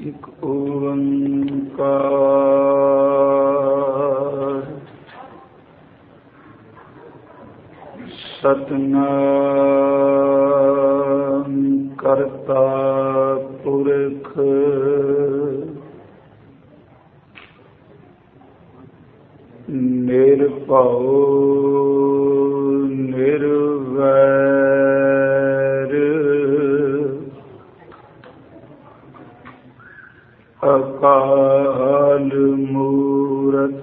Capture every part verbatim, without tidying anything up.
ਇੱਕ ਓੰਕਾਰ ਸਤਿਨਾਮ ਕਰਤਾ ਪੁਰਖ ਨਿਰਭਉ ਨਿਰਵੈਰ ਅਕਾਲ ਮੂਰਤ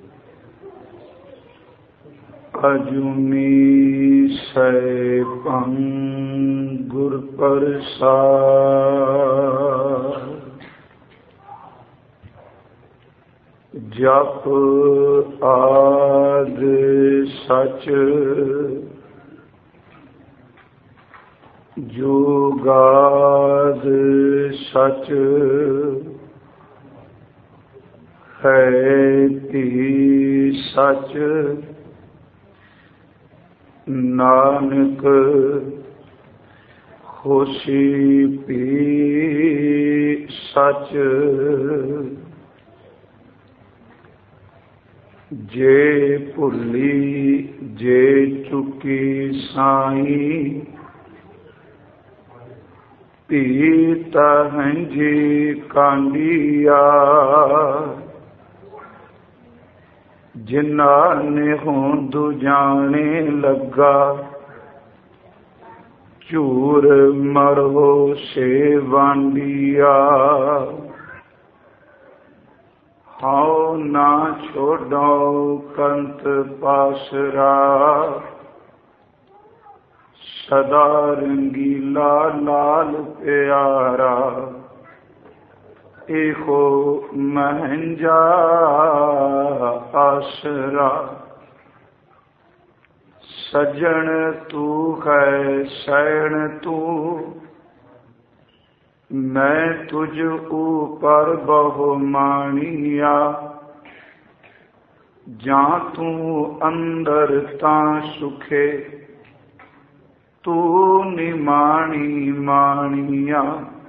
ਅਜੂਨੀ ਸੈਭੰ ਗੁਰ ਪ੍ਰਸਾਦਿ। ਜਪ ਆਦਿ ਸਚ ਜੁਗਾਦਿ ਸਚ ਹੈ ਧੀ ਸਚ ਨਾਨਕ ਹੋਸੀ ਪੀ ਸਚ। ਜੇ ਭੁੱਲੀ ਜੇ ਚੁੱਕੀ ਸਾਈਂ ਪੀਤਾ ਹੰਝੀ ਕਾਂਡੀਆ। ਜਿਨਾ ਨੇ ਹੋਂਦ ਜਾਣੇ ਲੱਗਾ ਝੂਰ ਮਰੋ ਸੇ ਵਾਂਡੀਆ। ਹਉ ਨਾ ਛੋਡੋ ਕੰਤ ਪਾਸਰਾ ਸਦਾ ਰੰਗੀਲਾ ਲਾਲ ਪਿਆਰਾ। ਇਹੋ ਮਹੰਜਾ ਆਸਰਾ ਸੱਜਣ ਤੂੰ ਹੈ ਸੈਣ ਤੂੰ ਮੈਂ ਤੁਝ ਉਪਰ ਬਹੁ ਮਾਣੀਆ। ਜਾਂ ਤੂੰ ਅੰਦਰ ਤਾਂ ਸੁਖੇ ਤੂੰ ਨਿਮਾਣੀ ਮਾਣੀਆ।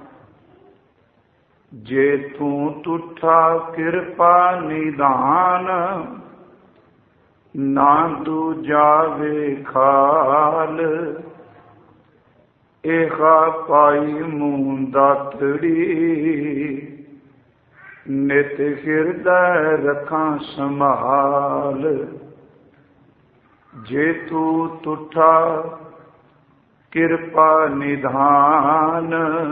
ਜੇ ਤੂੰ ਤੁਠਾ ਕਿਰਪਾ ਨਿਧਾਨ ਨਾ ਦੂਜਾ ਵੇਖਾਲ। ਏਹਾ ਪਾਈ ਮੂੰ ਦਾਤੜੀ ਨਿਤ ਹਿਰਦੈ ਰਖਾਂ ਸੰਭਾਲ। ਜੇ ਤੂੰ ਤੁਠਾ ਕਿਰਪਾ ਨਿਧਾਨ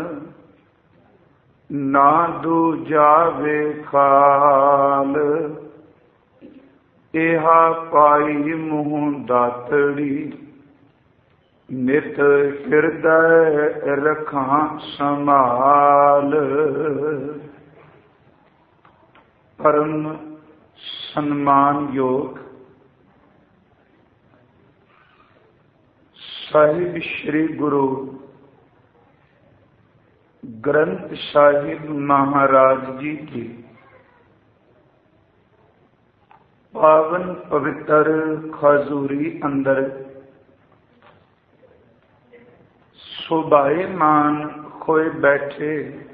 ਨਾ ਦੂਜਾ ਵੇਖਾਲ। ਏਹਾ ਪਾਈ ਮੂੰ ਦਾਤੜੀ ਨਿਤ ਹਿਰਦੈ ਰਖਾਂ ਸੰਭਾਲ। ਪਰਮ ਸਨਮਾਨਯੋਗ ਸਾਹਿਬ ਸ੍ਰੀ ਗੁਰੂ ਗ੍ਰੰਥ ਸਾਹਿਬ ਮਹਾਰਾਜ ਜੀ ਕੀ ਪਾਵਨ ਪਵਿੱਤਰ ਖਜੂਰੀ ਅੰਦਰ ਸੁਭਾਏਮਾਨ ਹੋਏ ਬੈਠੇ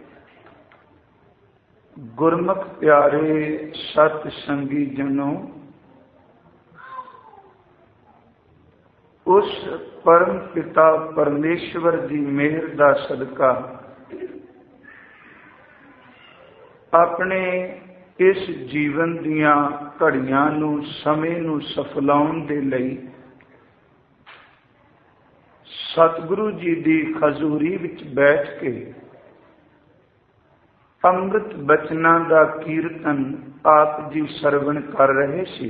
ਗੁਰਮੁਖ ਪਿਆਰੇ ਸਤ ਸੰਗੀ ਜਨੋ, ਉਸ ਪਰਮ ਪਿਤਾ ਪਰਮੇਸ਼ਵਰ ਦੀ ਮਿਹਰ ਦਾ ਸਦਕਾ ਆਪਣੇ ਇਸ ਜੀਵਨ ਦੀਆਂ ਘੜੀਆਂ ਨੂੰ ਸਮੇਂ ਨੂੰ ਸਫਲਾਉਣ ਦੇ ਲਈ ਸਤਿਗੁਰੂ ਜੀ ਦੀ ਖਜੂਰੀ ਵਿੱਚ ਬੈਠ ਕੇ ਅੰਮ੍ਰਿਤ ਬਚਨਾਂ ਦਾ ਕੀਰਤਨ ਆਪ ਜੀ ਸਰਵਣ ਕਰ ਰਹੇ ਸੀ।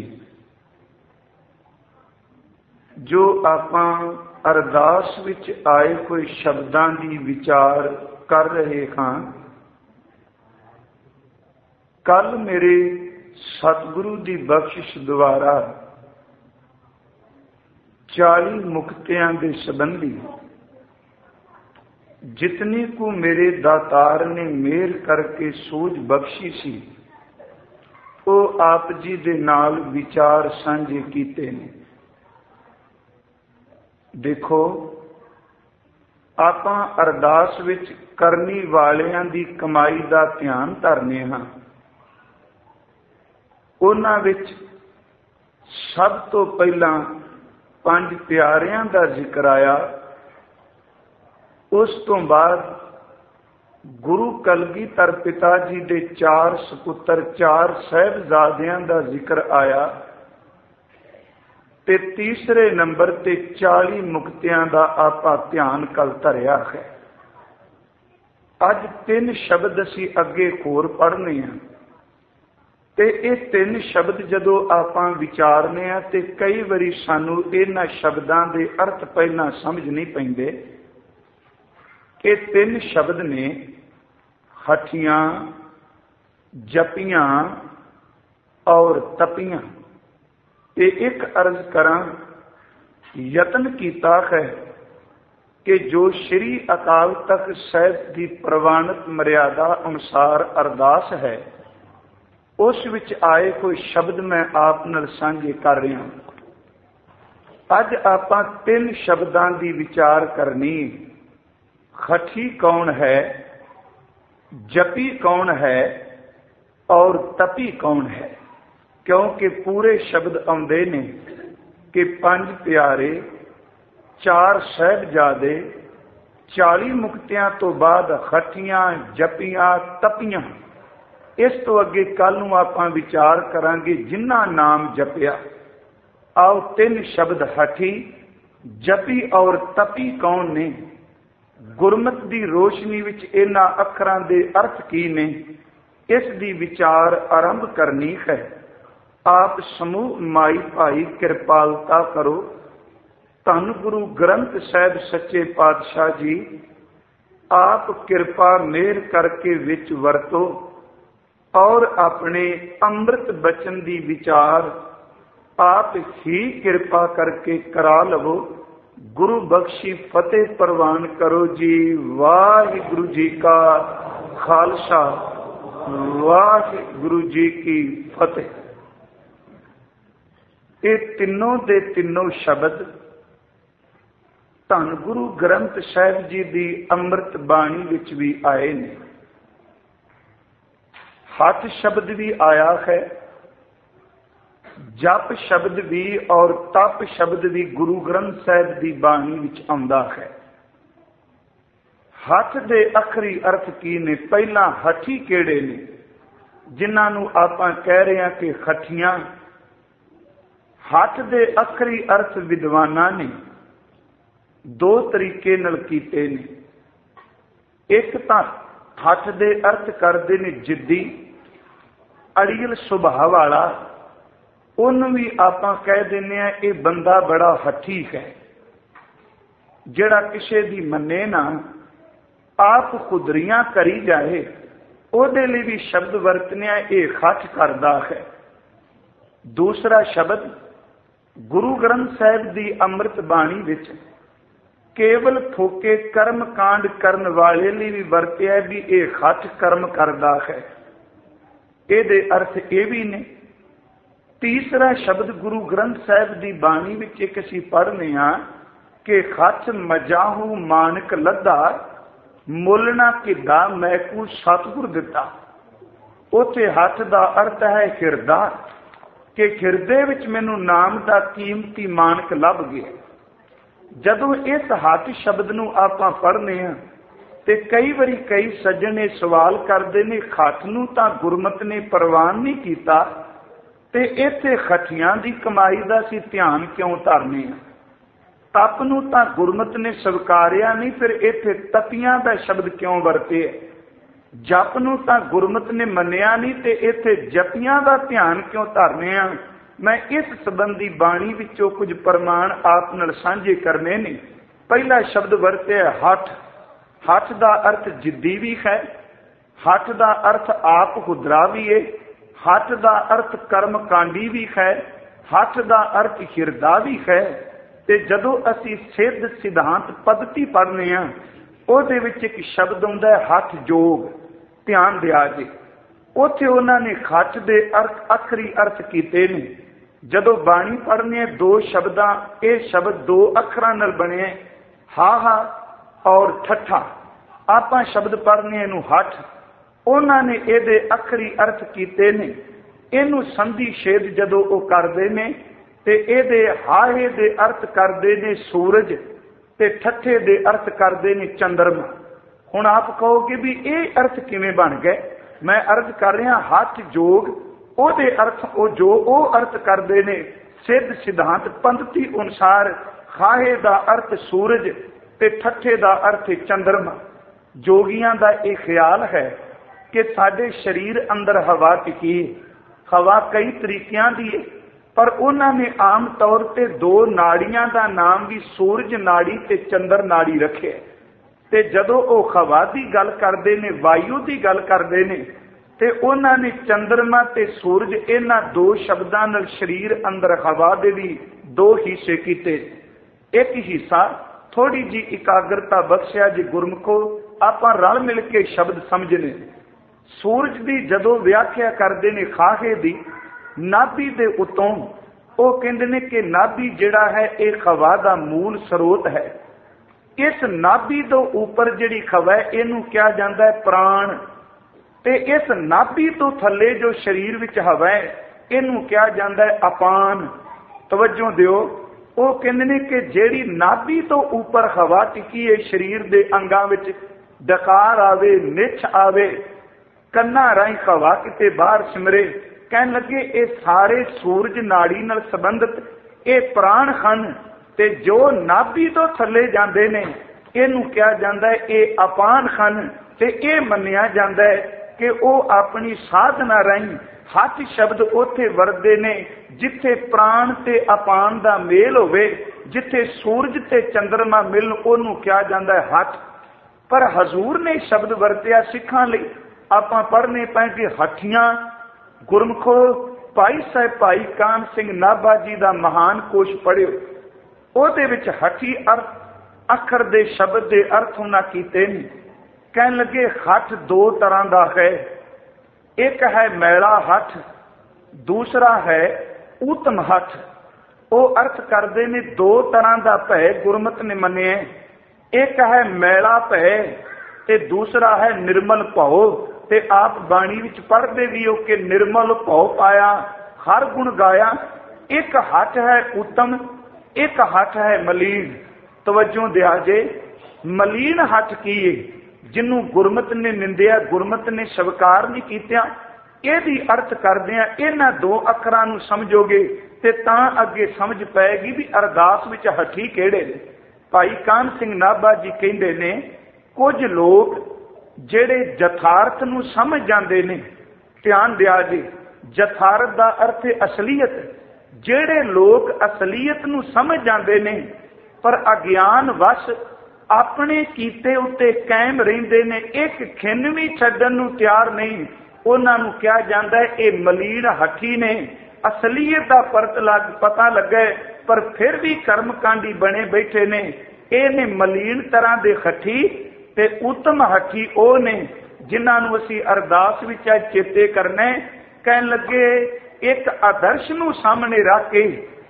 ਜੋ ਆਪਾਂ ਅਰਦਾਸ ਵਿੱਚ ਆਏ ਹੋਏ ਸ਼ਬਦਾਂ ਦੀ ਵਿਚਾਰ ਕਰ ਰਹੇ ਹਾਂ, ਕੱਲ ਮੇਰੇ ਸਤਿਗੁਰੂ ਦੀ ਬਖਸ਼ਿਸ਼ ਦੁਆਰਾ ਚਾਲੀ ਮੁਕਤਿਆਂ ਦੇ ਸੰਬੰਧੀ ਜਿਤਨੀ ਕੁ ਮੇਰੇ ਦਾਤਾਰ ਨੇ ਮਿਹਰ ਕਰਕੇ ਸੂਝ ਬਖਸ਼ੀ ਸੀ, ਉਹ ਆਪ ਜੀ ਦੇ ਨਾਲ ਵਿਚਾਰ ਸਾਂਝੇ ਕੀਤੇ ਨੇ। ਦੇਖੋ, ਆਪਾਂ ਅਰਦਾਸ ਵਿੱਚ ਕਰਨੀ ਵਾਲਿਆਂ ਦੀ ਕਮਾਈ ਦਾ ਧਿਆਨ ਧਰਨੇ ਹਾਂ। ਉਹਨਾਂ ਵਿੱਚ ਸਭ ਤੋਂ ਪਹਿਲਾਂ ਪੰਜ ਪਿਆਰਿਆਂ ਦਾ ਜ਼ਿਕਰ ਆਇਆ। ਉਸ ਤੋਂ ਬਾਅਦ ਗੁਰੂ ਕਲਗੀਧਰ ਪਿਤਾ ਜੀ ਦੇ ਚਾਰ ਸਪੁੱਤਰ, ਚਾਰ ਸਾਹਿਬਜ਼ਾਦਿਆਂ ਦਾ ਜ਼ਿਕਰ ਆਇਆ ਤੇ ਤੀਸਰੇ ਨੰਬਰ ਤੇ ਚਾਲੀ ਮੁਕਤਿਆਂ ਦਾ ਆਪਾਂ ਧਿਆਨ ਕੱਲ ਧਰਿਆ ਹੈ। ਅੱਜ ਤਿੰਨ ਸ਼ਬਦ ਅਸੀਂ ਅੱਗੇ ਹੋਰ ਪੜ੍ਹਨੇ ਆ ਤੇ ਇਹ ਤਿੰਨ ਸ਼ਬਦ ਜਦੋਂ ਆਪਾਂ ਵਿਚਾਰਨੇ ਆ ਤੇ ਕਈ ਵਾਰੀ ਸਾਨੂੰ ਇਹਨਾਂ ਸ਼ਬਦਾਂ ਦੇ ਅਰਥ ਪਹਿਲਾਂ ਸਮਝ ਨਹੀਂ ਪੈਂਦੇ। ਇਹ ਤਿੰਨ ਸ਼ਬਦ ਨੇ ਹਠੀਆਂ, ਜਪੀਆਂ ਔਰ ਤਪੀਆਂ। ਇਹ ਇੱਕ ਅਰਜ਼ ਕਰਾਂ, ਯਤਨ ਕੀਤਾ ਹੈ ਕਿ ਜੋ ਸ਼੍ਰੀ ਅਕਾਲ ਤਖਤ ਸਾਹਿਬ ਦੀ ਪ੍ਰਵਾਨਿਤ ਮਰਿਆਦਾ ਅਨੁਸਾਰ ਅਰਦਾਸ ਹੈ, ਉਸ ਵਿੱਚ ਆਏ ਕੋਈ ਸ਼ਬਦ ਮੈਂ ਆਪ ਨਾਲ ਸਾਂਝੇ ਕਰ ਰਿਹਾ। ਅੱਜ ਆਪਾਂ ਤਿੰਨ ਸ਼ਬਦਾਂ ਦੀ ਵਿਚਾਰ ਕਰਨੀ। ਖਠੀ ਕੌਣ ਹੈ, ਜਪੀ ਕੌਣ ਹੈ ਔਰ ਤਪੀ ਕੌਣ ਹੈ। ਕਿਉਂਕਿ ਪੂਰੇ ਸ਼ਬਦ ਆਉਂਦੇ ਨੇ ਕਿ ਪੰਜ ਪਿਆਰੇ, ਚਾਰ ਸਾਹਿਬਜ਼ਾਦੇ, ਚਾਲੀ ਮੁਕਤਿਆਂ ਤੋਂ ਬਾਅਦ ਖਠੀਆਂ, ਜਪੀਆਂ, ਤਪੀਆਂ। ਇਸ ਤੋਂ ਅੱਗੇ ਕੱਲ ਨੂੰ ਆਪਾਂ ਵਿਚਾਰ ਕਰਾਂਗੇ ਜਿਨ੍ਹਾਂ ਨਾਮ ਜਪਿਆ। ਆਓ ਤਿੰਨ ਸ਼ਬਦ ਹਠੀ, ਜਪੀ ਔਰ ਤਪੀ ਕੌਣ ਨੇ, ਗੁਰਮਤਿ ਦੀ ਰੋਸ਼ਨੀ ਵਿੱਚ ਇਹਨਾਂ ਅੱਖਰਾਂ ਦੇ ਅਰਥ ਕੀ ਨੇ, ਇਸ ਦੀ ਵਿਚਾਰ ਆਰੰਭ ਕਰਨੀ ਹੈ। ਆਪ ਸਮੂਹ ਮਾਈ ਭਾਈ ਕਿਰਪਾਲਤਾ ਕਰੋ। ਧੰਨ ਗੁਰੂ ਗ੍ਰੰਥ ਸਾਹਿਬ ਸੱਚੇ ਪਾਤਸ਼ਾਹ ਜੀ ਆਪ ਕਿਰਪਾ ਮਿਹਰ ਕਰਕੇ ਵਿੱਚ ਵਰਤੋ ਔਰ ਆਪਣੇ ਅੰਮ੍ਰਿਤ ਬਚਨ ਦੀ ਵਿਚਾਰ ਆਪ ਹੀ ਕਿਰਪਾ ਕਰਕੇ ਕਰਾ ਲਵੋ। ਗੁਰੂ ਬਖਸ਼ੀ ਫਤਿਹ ਪ੍ਰਵਾਨ ਕਰੋ ਜੀ। ਵਾਹਿਗੁਰੂ ਜੀ ਕਾ ਖਾਲਸਾ, ਵਾਹਿਗੁਰੂ ਜੀ ਕੀ ਫਤਿਹ। ਇਹ ਤਿੰਨੋਂ ਦੇ ਤਿੰਨੋਂ ਸ਼ਬਦ ਧੰਨ ਗੁਰੂ ਗ੍ਰੰਥ ਸਾਹਿਬ ਜੀ ਦੀ ਅੰਮ੍ਰਿਤ ਬਾਣੀ ਵਿੱਚ ਵੀ ਆਏ ਨੇ। ਹੱਠ ਸ਼ਬਦ ਵੀ ਆਇਆ ਹੈ, ਜਪ ਸ਼ਬਦ ਵੀ ਔਰ ਤਪ ਸ਼ਬਦ ਵੀ ਗੁਰੂ ਗ੍ਰੰਥ ਸਾਹਿਬ ਦੀ ਬਾਣੀ ਵਿੱਚ ਆਉਂਦਾ ਹੈ। ਹੱਥ ਦੇ ਅੱਖਰੀ ਅਰਥ ਕੀ ਨੇ? ਪਹਿਲਾਂ ਹੱਠੀ ਕਿਹੜੇ ਨੇ, ਜਿਨ੍ਹਾਂ ਨੂੰ ਆਪਾਂ ਕਹਿ ਰਹੇ ਹਾਂ ਕਿ ਖੱਠੀਆਂ। ਹੱਥ ਦੇ ਅੱਖਰੀ ਅਰਥ ਵਿਦਵਾਨਾਂ ਨੇ ਦੋ ਤਰੀਕੇ ਨਾਲ ਕੀਤੇ ਨੇ। ਇੱਕ ਤਾਂ ਹੱਥ ਦੇ ਅਰਥ ਕਰਦੇ ਨੇ ਜਿੱਦੀ, ਅੜੀਅਲ ਸੁਭਾਅ ਵਾਲਾ। ਉਹਨੂੰ ਵੀ ਆਪਾਂ ਕਹਿ ਦਿੰਦੇ ਆ ਇਹ ਬੰਦਾ ਬੜਾ ਹੱਠੀ ਹੈ, ਜਿਹੜਾ ਕਿਸੇ ਦੀ ਮੰਨੇ ਨਾ, ਆਪ ਖੁਦਰੀਆਂ ਕਰੀ ਜਾਏ। ਉਹਦੇ ਲਈ ਵੀ ਸ਼ਬਦ ਵਰਤਨਿਆ ਇਹ ਖੱਠ ਕਰਦਾ ਹੈ। ਦੂਸਰਾ ਸ਼ਬਦ ਗੁਰੂ ਗ੍ਰੰਥ ਸਾਹਿਬ ਦੀ ਅੰਮ੍ਰਿਤ ਬਾਣੀ ਵਿੱਚ ਕੇਵਲ ਫੋਕੇ ਕਰਮ ਕਾਂਡ ਕਰਨ ਵਾਲੇ ਲਈ ਵੀ ਵਰਤਿਆ ਵੀ ਇਹ ਖੱਠ ਕਰਮ ਕਰਦਾ ਹੈ। ਇਹਦੇ ਅਰਥ ਇਹ ਵੀ ਨੇ। ਤੀਸਰਾ ਸ਼ਬਦ ਗੁਰੂ ਗ੍ਰੰਥ ਸਾਹਿਬ ਦੀ ਬਾਣੀ ਵਿੱਚ ਇੱਕ ਅਸੀਂ ਪੜ੍ਹਨੇ ਆ ਕਿ ਖੱਚ ਮਜਾਹੂ ਮਾਨਕ ਲੱਦਾ, ਮੁੱਲ ਨਾ ਕਿੱਦਾ ਮੈਕੂ ਸਤਿਗੁਰ ਦਿੱਤਾ। ਉੱਥੇ ਹੱਥ ਦਾ ਅਰਥ ਹੈ ਹਿਰਦਾ, ਕਿ ਹਿਰਦੇ ਵਿੱਚ ਮੈਨੂੰ ਨਾਮ ਦਾ ਕੀਮਤੀ ਮਾਨਕ ਲੱਭ ਗਿਆ। ਜਦੋਂ ਇਸ ਹੱਥ ਸ਼ਬਦ ਨੂੰ ਆਪਾਂ ਪੜ੍ਹਨੇ ਆ ਤੇ ਕਈ ਵਾਰੀ ਕਈ ਸੱਜਣੇ ਸਵਾਲ ਕਰਦੇ ਨੇ, ਖੱਠ ਨੂੰ ਤਾਂ ਗੁਰਮਤਿ ਨੇ ਪ੍ਰਵਾਨ ਨਹੀਂ ਕੀਤਾ ਤੇ ਇੱਥੇ ਖੱਠੀਆਂ ਦੀ ਕਮਾਈ ਦਾ ਅਸੀਂ ਧਿਆਨ ਕਿਉਂ ਧਰਨੇ ਆ? ਤਪ ਨੂੰ ਤਾਂ ਗੁਰਮਤਿ ਨੇ ਸਵੀਕਾਰਿਆ ਨਹੀਂ, ਫਿਰ ਇੱਥੇ ਤਪੀਆਂ ਦਾ ਸ਼ਬਦ ਕਿਉਂ ਵਰਤੇ? ਜਪ ਨੂੰ ਤਾਂ ਗੁਰਮਤਿ ਨੇ ਮੰਨਿਆ ਨਹੀਂ ਤੇ ਇੱਥੇ ਜਪੀਆਂ ਦਾ ਧਿਆਨ ਕਿਉਂ ਧਰਨੇ ਆ? ਮੈਂ ਇਸ ਸੰਬੰਧੀ ਬਾਣੀ ਵਿੱਚੋਂ ਕੁਝ ਪ੍ਰਮਾਣ ਆਪ ਨਾਲ ਸਾਂਝੇ ਕਰਨੇ ਨੇ। ਪਹਿਲਾ ਸ਼ਬਦ ਵਰਤਿਆ ਹੱਠ। ਹੱਠ ਦਾ ਅਰਥ ਜਿੱਦੀ ਵੀ ਹੈ, ਹੱਠ ਦਾ ਅਰਥ ਆਪ ਹੁਦਰਾ ਵੀ ਹੈ, ਹੱਠ ਦਾ ਅਰਥ ਕਰਮ ਕਾਂਡੀ ਵੀ ਹੈ, ਹੱਠ ਦਾ ਅਰਥ ਹਿਰਦਾ ਵੀ ਹੈ। ਤੇ ਜਦੋਂ ਅਸੀਂ ਸਿੱਧ ਸਿਧਾਂਤ ਪद्धਤੀ ਪੜ੍ਹਨੇ ਆ ਉਹਦੇ ਵਿੱਚ ਇੱਕ ਸ਼ਬਦ ਆਉਂਦਾ ਹੈ ਹੱਠ ਜੋਗ। ਧਿਆਨ ਦਿਆ ਜੀ, ਉੱਥੇ ਉਹਨਾਂ ਨੇ ਖੱਚ ਦੇ ਅਰਥ ਅੱਖਰੀ ਅਰਥ ਕੀਤੇ ਨੇ। ਜਦੋਂ ਬਾਣੀ ਪੜ੍ਹਨੇ ਦੋ ਸ਼ਬਦਾਂ, ਇਹ ਸ਼ਬਦ ਦੋ ਅੱਖਰਾਂ ਨਾਲ ਬਣੇ ਹਾ ਹਾ और ठठा ਆਪਾਂ ਸ਼ਬਦ ਪੜ੍ਹਨੇ ਇਹਨੂੰ ਹੱਠ। ਉਹਨਾਂ ਨੇ ਇਹਦੇ ਅੱਖਰੀ ਅਰਥ ਕੀਤੇ ਨੇ। ਇਹਨੂੰ ਸੰਧੀ ਛੇਦ ਜਦੋਂ ਉਹ ਕਰਦੇ ਨੇ ਤੇ ਇਹਦੇ ਹਾਹੇ ਦੇ ਅਰਥ ਕਰਦੇ ਨੇ ਸੂਰਜ ਤੇ ਠੱਠੇ ਦੇ ਅਰਥ ਕਰਦੇ ਨੇ ਚੰਦਰਮਾ। ਹੁਣ ਆਪ ਕਹੋਗੇ ਵੀ ਇਹ ਅਰਥ ਕਿਵੇਂ ਬਣ ਗਏ? ਮੈਂ ਅਰਥ ਕਰ ਰਿਹਾ ਹੱਥ ਜੋਗ, ਉਹਦੇ ਅਰਥ ਉਹ ਜੋ ਉਹ ਅਰਥ ਕਰਦੇ ਨੇ ਸਿੱਧ ਸਿਧਾਂਤ ਪੰਥੀ ਅਨੁਸਾਰ ਹਾਹੇ ਦਾ ਅਰਥ ਸੂਰਜ ਤੇ ਠੱਠੇ ਦਾ ਅਰਥ ਚੰਦਰਮਾ। ਜੋਗੀਆਂ ਦਾ ਇਹ ਖਿਆਲ ਹੈ ਕਿ ਸਾਡੇ ਸਰੀਰ ਅੰਦਰ ਹਵਾ ਟਿਕੀ। ਹਵਾ ਕਈ ਤਰੀਕਿਆਂ ਦੀ ਹੈ, ਪਰ ਉਹਨਾਂ ਨੇ ਆਮ ਤੌਰ ਤੇ ਦੋ ਨਾੜੀਆਂ ਦਾ ਨਾਮ ਵੀ ਸੂਰਜ ਨਾੜੀ ਤੇ ਚੰਦਰ ਨਾੜੀ ਰੱਖਿਆ। ਤੇ ਜਦੋਂ ਉਹ ਹਵਾ ਦੀ ਗੱਲ ਕਰਦੇ ਨੇ, ਵਾਯੂ ਦੀ ਗੱਲ ਕਰਦੇ ਨੇ, ਤੇ ਉਹਨਾਂ ਨੇ ਚੰਦਰਮਾ ਤੇ ਸੂਰਜ ਇਹਨਾਂ ਦੋ ਸ਼ਬਦਾਂ ਨਾਲ ਸਰੀਰ ਅੰਦਰ ਹਵਾ ਦੇ ਵੀ ਦੋ ਹਿੱਸੇ ਕੀਤੇ। ਇੱਕ ਹਿੱਸਾ ਥੋੜੀ ਜੀ ਇਕਾਗਰਤਾ ਬਖਸ਼ਿਆ ਜੇ ਗੁਰਮੁਖੋ ਆਪਾਂ ਰਲ ਮਿਲ ਕੇ ਸ਼ਬਦ ਸਮਝਨੇ। ਸੂਰਜ ਦੀ ਜਦੋਂ ਵਿਆਖਿਆ ਕਰਦੇ ਨੇ ਖਾਹੇ ਦੀ ਨਾਭੀ ਦੇ ਉਤੋਂ, ਉਹ ਕਹਿੰਦੇ ਨੇ ਕਿ ਨਾਭੀ ਜਿਹੜਾ ਹੈ ਇਹ ਹਵਾ ਦਾ ਮੂਲ ਸਰੋਤ ਹੈ। ਇਸ ਨਾਭੀ ਤੋਂ ਉੱਪਰ ਜਿਹੜੀ ਹਵਾ ਹੈ ਇਹਨੂੰ ਕਿਹਾ ਜਾਂਦਾ ਹੈ ਪ੍ਰਾਣ, ਤੇ ਇਸ ਨਾਭੀ ਤੋਂ ਥੱਲੇ ਜੋ ਸਰੀਰ ਵਿੱਚ ਹਵਾ ਹੈ ਇਹਨੂੰ ਕਿਹਾ ਜਾਂਦਾ ਹੈ ਅਪਾਨ। ਤਵੱਜੋ ਦਿਓ, ਉਹ ਕਹਿੰਦੇ ਨੇ ਕਿ ਜਿਹੜੀ ਨਾਭੀ ਤੋਂ ਉੱਪਰ ਹਵਾ ਟਿਕੀ ਹੈ ਸਰੀਰ ਦੇ ਅੰਗਾਂ ਵਿੱਚ, ਡਕਾਰ ਆਵੇ, ਨਿੱਛ ਆਵੇ, ਕੰਨਾਂ ਰਾਹੀਂ ਹਵਾ ਕਿਤੇ ਬਾਹਰ ਸਿਮਰੇ, ਕਹਿਣ ਲੱਗੇ ਇਹ ਸਾਰੇ ਸੂਰਜ ਨਾੜੀ ਨਾਲ ਸੰਬੰਧਿਤ ਇਹ ਪ੍ਰਾਣ ਹਨ। ਤੇ ਜੋ ਨਾਭੀ ਤੋਂ ਥੱਲੇ ਜਾਂਦੇ ਨੇ ਇਹਨੂੰ ਕਿਹਾ ਜਾਂਦਾ ਹੈ ਇਹ ਅਪਾਨ ਹਨ। ਤੇ ਇਹ ਮੰਨਿਆ ਜਾਂਦਾ ਹੈ ਕਿ ਉਹ ਆਪਣੀ ਸਾਧਨਾ ਰਾਹੀਂ ਹੱਥ ਸ਼ਬਦ ਉੱਥੇ ਵਰਤਦੇ ਨੇ ਜਿੱਥੇ ਪ੍ਰਾਣ ਤੇ ਅਪਾਨ ਦਾ ਮੇਲ ਹੋਵੇ, ਜਿੱਥੇ ਸੂਰਜ ਤੇ ਚੰਦਰਮਾ ਮਿਲਣ ਉਹਨੂੰ ਕਿਹਾ ਜਾਂਦਾ ਹੈ ਹੱਥ। ਪਰ ਹਜ਼ੂਰ ਨੇ ਸ਼ਬਦ ਵਰਤਿਆ ਸਿੱਖਾਂ ਲਈ। ਆਪਾਂ ਪੜ੍ਹਨੇ ਪੈਣਗੇ ਹੱਠੀਆਂ। ਗੁਰਮੁਖੋ ਭਾਈ ਸਾਹਿਬ ਭਾਈ ਕਾਨ ਸਿੰਘ ਨਾਭਾ ਜੀ ਦਾ ਮਹਾਨ ਕੋਸ਼ ਪੜ੍ਹਿਓ, ਉਹਦੇ ਵਿੱਚ ਹੱਠੀ ਅਰਥ ਅੱਖਰ ਦੇ ਸ਼ਬਦ ਦੇ ਅਰਥ ਉਹਨਾਂ ਕੀਤੇ ਨੇ। ਕਹਿਣ ਲੱਗੇ ਹੱਠ ਦੋ ਤਰ੍ਹਾਂ ਦਾ ਹੈ, ਇੱਕ ਹੈ ਮੈਲਾ ਹੱਠ, ਦੂਸਰਾ ਹੈ ਊਤਮ ਹੱਠ। ਉਹ ਅਰਥ ਕਰਦੇ ਨੇ ਦੋ ਤਰ੍ਹਾਂ ਦਾ ਭੈ ਗੁਰਮਤਿ ਨੇ ਮੰਨਿਆ, ਇੱਕ ਹੈ ਮੈਲਾ ਭੈ ਤੇ ਦੂਸਰਾ ਹੈ ਨਿਰਮਲ ਭਉ। ਤੇ ਆਪ ਬਾਣੀ ਵਿੱਚ ਪੜ੍ਹਦੇ ਵੀ ਹੋ ਕਿ ਨਿਰਮਲ ਭਉ ਪਾਇਆ, ਹਰ ਗੁਣ ਗਾਇਆ। ਇੱਕ ਹੱਠ ਹੈ ਉੱਤਮ, ਇੱਕ ਹੱਠ ਹੈ ਮਲੀਨ। ਤਵੱਜੋ ਦਿਆ ਜੇ, ਮਲੀਨ ਹੱਠ ਕੀ ਹੈ? ਜਿਹਨੂੰ ਗੁਰਮਤਿ ਨੇ ਨਿੰਦਿਆ, ਗੁਰਮਤਿ ਨੇ ਸਵੀਕਾਰ ਨਹੀਂ ਕੀਤਾ। ਇਹਦੀ ਅਰਥ ਕਰਦੇ ਆ, ਇਹਨਾਂ ਦੋ ਅੱਖਰਾਂ ਨੂੰ ਸਮਝੋਗੇ ਤੇ ਤਾਂ ਅੱਗੇ ਸਮਝ ਪਏਗੀ ਵੀ ਅਰਦਾਸ ਵਿੱਚ ਹੱਠੀ ਕਿਹੜੇ ਨੇ। ਭਾਈ ਕਾਨ ਸਿੰਘ ਨਾਭਾ ਜੀ ਕਹਿੰਦੇ ਨੇ ਕੁਝ ਲੋਕ ਜਿਹੜੇ ਜਥਾਰਥ ਨੂੰ ਸਮਝ ਜਾਂਦੇ ਨੇ, ਧਿਆਨ ਦਿਆ ਜੀ, ਜਥਾਰਥ ਦਾ ਅਰਥ ਹੈ ਅਸਲੀਅਤ। ਜਿਹੜੇ ਲੋਕ ਅਸਲੀਅਤ ਨੂੰ ਸਮਝ ਜਾਂਦੇ ਨੇ ਪਰ ਅਗਿਆਨ ਵਸ਼ ਆਪਣੇ ਕੀਤੇ ਉੱਤੇ ਕਾਇਮ ਰਹਿੰਦੇ ਨੇ, ਇੱਕ ਖਿੰਨ ਵੀ ਛੱਡਣ ਨੂੰ ਤਿਆਰ ਨਹੀਂ, ਉਹਨਾਂ ਨੂੰ ਕਿਹਾ ਜਾਂਦਾ ਹੈ ਇਹ ਮਲੀਨ ਹੱਠੀ ਨੇ। ਅਸਲੀਅਤ ਦਾ ਪਰਤ ਲੱਗ ਪਤਾ ਲੱਗੇ ਪਰ ਫਿਰ ਵੀ ਕਰਮਕਾਂਡੀ ਬਣੇ ਬੈਠੇ ਨੇ, ਇਹ ਨੇ ਮਲੀਨ ਤਰ੍ਹਾਂ ਦੇ ਹੱਠੀ। ਤੇ ਉੱਤਮ ਹੱਠੀ ਉਹ ਨੇ ਜਿਨ੍ਹਾਂ ਨੂੰ ਅਸੀਂ ਅਰਦਾਸ ਵਿੱਚ ਚੇਤੇ ਕਰਨਾ। ਕਹਿਣ ਲੱਗੇ ਇੱਕ ਆਦਰਸ਼ ਨੂੰ ਸਾਹਮਣੇ ਰੱਖ ਕੇ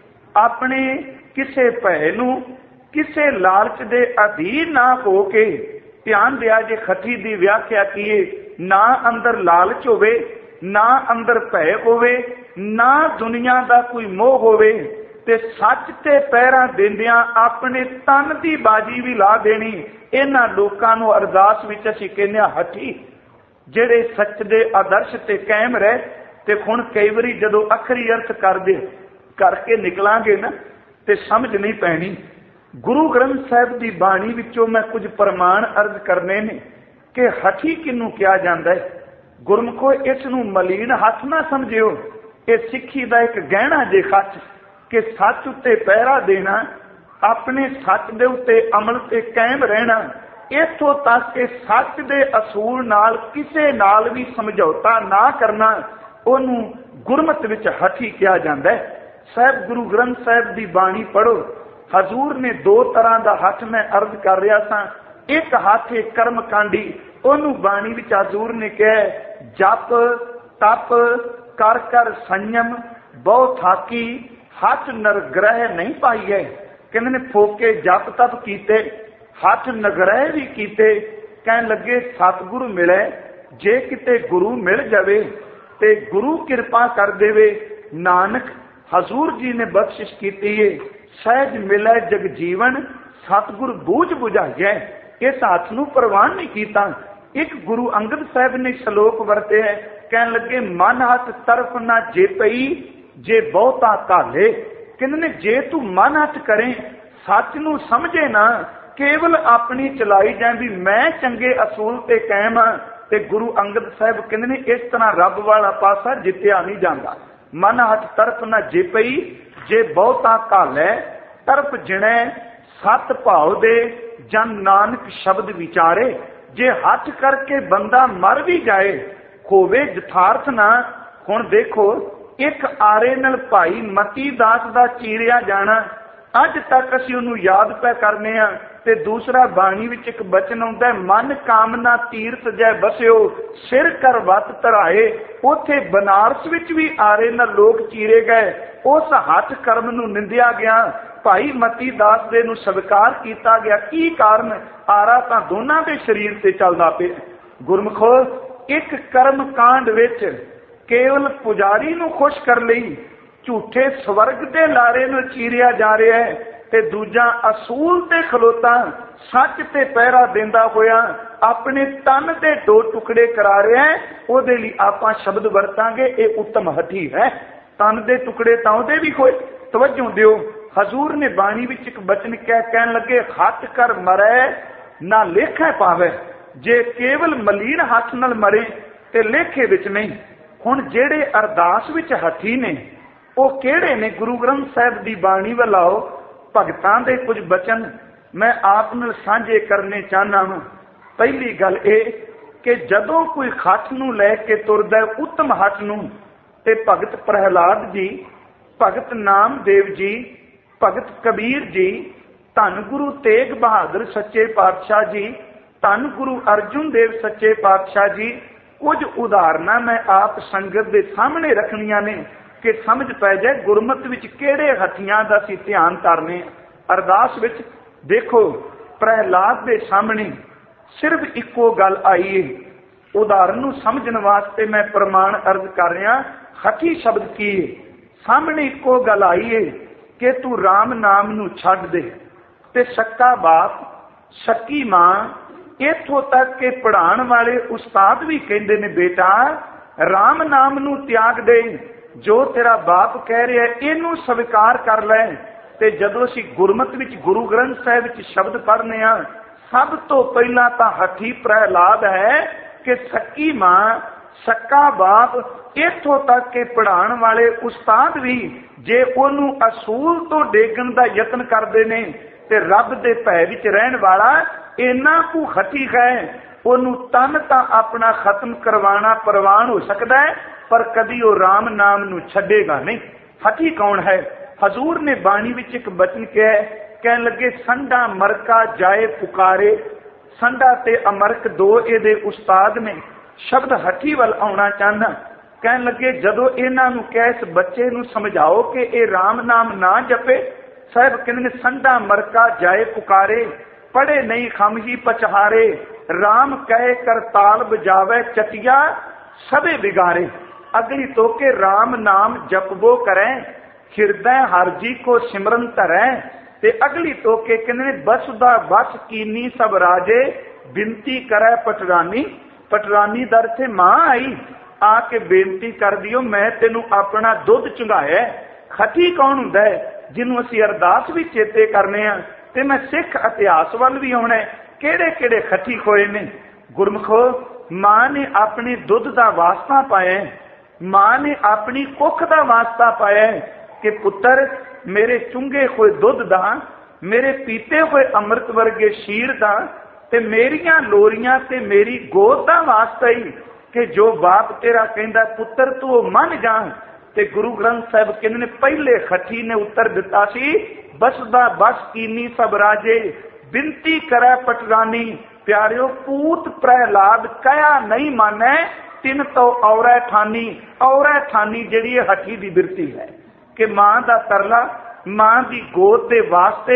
ਆਪਣੇ ਕਿਸੇ ਭੈ ਨੂੰ, ਕਿਸੇ ਲਾਲਚ ਦੇ ਅਧੀਨ ਨਾ ਹੋ ਕੇ, ਧਿਆਨ ਦਿਆ ਜੇ ਹੱਠੀ ਦੀ ਵਿਆਖਿਆ ਕੀਏ, ਨਾ ਅੰਦਰ ਲਾਲਚ ਹੋਵੇ, ਨਾ ਅੰਦਰ ਭੈ ਹੋਵੇ, ਨਾ ਦੁਨੀਆ ਦਾ ਕੋਈ ਮੋਹ ਹੋਵੇ, ਤੇ ਸੱਚ ਤੇ ਪਹਿਰਾ ਦਿੰਦਿਆਂ ਆਪਣੇ ਤਨ ਦੀ ਬਾਜੀ ਵੀ ਲਾ ਦੇਣੀ। ਇਹਨਾਂ ਲੋਕਾਂ ਨੂੰ ਅਰਦਾਸ ਵਿੱਚ ਅਸੀਂ ਕਹਿੰਦੇ ਹਾਂ ਹੱਠੀ, ਜਿਹੜੇ ਸੱਚ ਦੇ ਆਦਰਸ਼ ਤੇ ਕਾਇਮ ਰਹੇ। ਤੇ ਹੁਣ ਕਈ ਵਾਰੀ ਜਦੋਂ ਅੱਖਰੀ ਅਰਥ ਕਰਦੇ ਕਰਕੇ ਨਿਕਲਾਂਗੇ ਨਾ ਤੇ ਸਮਝ ਨਹੀਂ ਪੈਣੀ। ਗੁਰੂ ਗ੍ਰੰਥ ਸਾਹਿਬ ਦੀ ਬਾਣੀ ਵਿੱਚੋਂ ਮੈਂ ਕੁਝ ਪ੍ਰਮਾਣ ਅਰਜ਼ ਕਰਨੇ ਨੇ ਕਿ ਹੱਠੀ ਕਿਹਨੂੰ ਕਿਹਾ ਜਾਂਦਾ ਹੈ। ਗੁਰਮੁਖੋ ਇਸ ਨੂੰ ਮਲੀਨ ਹੱਥ ਨਾ ਸਮਝਿਓ, ਇਹ ਸਿੱਖੀ ਦਾ ਇੱਕ ਗਹਿਣਾ ਜੇ ਖੱਚ ਕਿ ਸੱਚ ਉੱਤੇ ਪਹਿਰਾ ਦੇਣਾ, ਆਪਣੇ ਸੱਚ ਦੇ ਉੱਤੇ ਅਮਲ ਤੇ ਕਾਇਮ ਰਹਿਣਾ। ਇੱਥੋਂ ਤੱਕ ਕਿ ਸੱਚ ਦੇ ਅਸੂਲ ਨਾਲ ਕਿਸੇ ਨਾਲ ਵੀ ਸਮਝੌਤਾ ਨਾ ਕਰਨਾ, ਉਹਨੂੰ ਗੁਰਮਤਿ ਵਿੱਚ ਹੱਠੀ ਕਿਹਾ ਜਾਂਦਾ ਹੈ। ਸਾਹਿਬ ਗੁਰੂ ਗ੍ਰੰਥ ਸਾਹਿਬ ਦੀ ਬਾਣੀ ਪੜ੍ਹੋ। ਹਜ਼ੂਰ ਨੇ ਦੋ ਤਰ੍ਹਾਂ ਦਾ ਹੱਥ ਮੈਂ ਅਰਜ਼ ਕਰ ਰਿਹਾ ਸਾਂ। ਇੱਕ ਹੱਥ ਹੈ ਕਰਮ ਕਾਂਡੀ, ਉਹਨੂੰ ਬਾਣੀ ਵਿੱਚ ਹਜ਼ੂਰ ਨੇ ਕਿਹਾ ਜਪ ਤਪ ਕਰ ਕਰ ਸੰਯਮ ਬਹੁ ਥਾਕੀ ਹੱਥ ਨਰਗ੍ਰਹਿ ਨਹੀਂ ਪਾਈਏ। ਕਹਿੰਦੇ ਨੇ ਫੋਕੇ ਜਪ ਤਪ ਕੀਤੇ हथ नगरह भी कीते, कहन लगे सतगुरु मिले, जे किते गुरु मिल जावे ते गुरु कृपा कर देवे। नानक हजूर जी ने बख्शिश कीती है, सहज मिले जग जीवन, सतगुरु बूझ बुझाइए। इस हथ नूं प्रवान नहीं कीता। एक गुरु अंगद साहब ने श्लोक वरते है, कहन लगे मन हथ तरफ ना जे पई, जे बहुता काले। कहने जे तू मन हथ करें, सच नूं समझे ना, केवल अपनी चलाई जाए भी मैं चंगे असूल ते कायम हाँ, ते गुरु अंगद साहब कहते ने इस तरह रब वाला पासा जितया नहीं जाता। मन हथ तरफ ना जे पई, जे बहुता काले, तरफ जिणे सत भाव दे, जन नानक शब्द विचारे। जे हथ करके बंदा मर भी जाए, होवे यथार्थ ना। हुण देखो एक आरे नाल भाई मती दास दा चीरिया जाना, अज तक असीं उहनूं याद पै करने आ। ते दूसरा बाणी विच एक बचन आउंदा है, मन कामना तीर्थ जै बसियो, सिर कर वत धराए। उथे बनारस विच भी आरे नाल लोग चीरे गए, उस हथ कर्म नूं निंदिया गया, भाई मती दास दे नूं स्वीकार किया गया। की कारण? आरा तां दोनां दे शरीर ते चलदा पिया। गुरमुखो एक कर्म कांड विच केवल पुजारी नूं खुश कर लई झूठे स्वर्ग दे लारे नूं चीरिया जा रहा है, ते दूजा असूल ते खलोता सच ते पहरा देंदा होया अपने तन दे दो टुकड़े करा रहा है। उहदे लई आपां शब्द वरतांगे, ये उत्तम हठी है। तन दे टुकड़े तां उहदे भी होए। तवज्जो दिओ, हजूर ने बाणी विच एक बचन कह कहन लगे, हथ कर मरै ना लेखे पावे। जे केवल मलीन हथ नाल मरे ते लेखे विच नहीं। हुण जेड़े अरदास विच हठी ने वो केड़े ने? गुरु ग्रंथ साहिब दी बाणी वल आओ, भगतां दे कुछ बचन मैं आप नाल साझे करने चाहना हूं। पहली गल ए कि जदों कोई हठ नूं लै के तुरदा उत्तम हठ नूं, ते भगत प्रहलाद जी, भगत नामदेव जी, भगत कबीर जी, धन गुरु तेग बहादुर सच्चे पातशाह जी, धन गुरु अर्जुन देव सच्चे पातशाह जी, कुछ उदाहरणा मैं आप संगत के सामने रखनिया ने कि समझ पै जाए गुरमत विच केड़े हथियां दा सी ध्यान करने। अरदास विच देखो प्रहलाद के सामने सिर्फ इको गल आई है। उदाहरण नूं समझण वास्ते मैं प्रमाण अर्ज कर रहा। हठी शब्द की है? सामने इको गल आई है कि तू राम नाम नूं छड्ड दे, ते सक्का बाप सक्की मां, इत्थों तक के पढ़ाण वाले उस्ताद भी कहते ने बेटा राम नाम नूं त्याग दे, जो तेरा बाप कह रहा है इनू स्वीकार कर लै। ते जदों असीं गुरमत विच गुरु ग्रंथ साहिब विच शब्द पढ़ने आ, सब तो पहला तां हठी प्रहलाद है कि सक्की मां सक्का बाप, इत्थों तक के पढ़ाण वाले उस्ताद भी जे उहनूं असूल तो डेगण दा यतन करदे ने ते रब दे भय विच रहण वाला इन्ना कु हठी है, उहनूं तन तां अपना खत्म करवाना परवान हो सकदा है, पर कदी वो राम नाम नूं छड्डेगा नहीं। हठी कौन है? हजूर ने बाणी विच एक बचन कहा, कहन लगे संडा मरका जाए पुकारे। संडा ते अमरक दो इहदे उस्ताद ने। शब्द हठी वल आउणा चाहना। कहन लगे जदों इन्हां नूं कह इस बच्चे नूं समझाओ कि ये राम नाम ना जपे, साहब कहंदे ने संडा मरका जाए पुकारे, पढ़े नहीं खम ही पचहारे, राम कहे कर ताल बजावे चटिया सबे बिगारे। अगली तो के राम नाम जपबो करें, हृदय हर जी को सिमरन धरें। ते अगली तो के कहने बसदा बस कीनी सब राजे, बिनती करे पटरानी। पटरानी दर से मां आई आके बेनती कर दियो मैं तेनू अपना दुध चुंगाया। खटी कौन हुंदा है? जिन्हों असीं अरदास भी चेते करने आ, ते मैं सिख इतिहास वाल भी आउणा है, केड़े केड़े खटी खोए ने। गुरमुखो मां ने अपने दुध का वास्ता पाया, मां ने अपनी कुख का वास्ता पाया कि पुत्र मेरे चुंगे हुए दुध दा, मेरे पीते हुए अमृत वर्गे शीर दा, ते मेरिया लोरियां ते मेरी गोद दा वास्ता ही कि जो बाप तेरा कहंदा पुत्र तू मन जा। ते गुरु ग्रंथ साहिब कहंदे ने पहले खटी ने उत्तर दिता सी, बसदा बस कीनी सब राजे, बिनती करे पटरानी। प्यारियो पूत प्रहलाद कया नहीं माने, तिन तो औरै ठानी। औरै ठानी जिहड़ी हठी दी बिरती है कि मां दा तरला, मां दी गोद दे वास्ते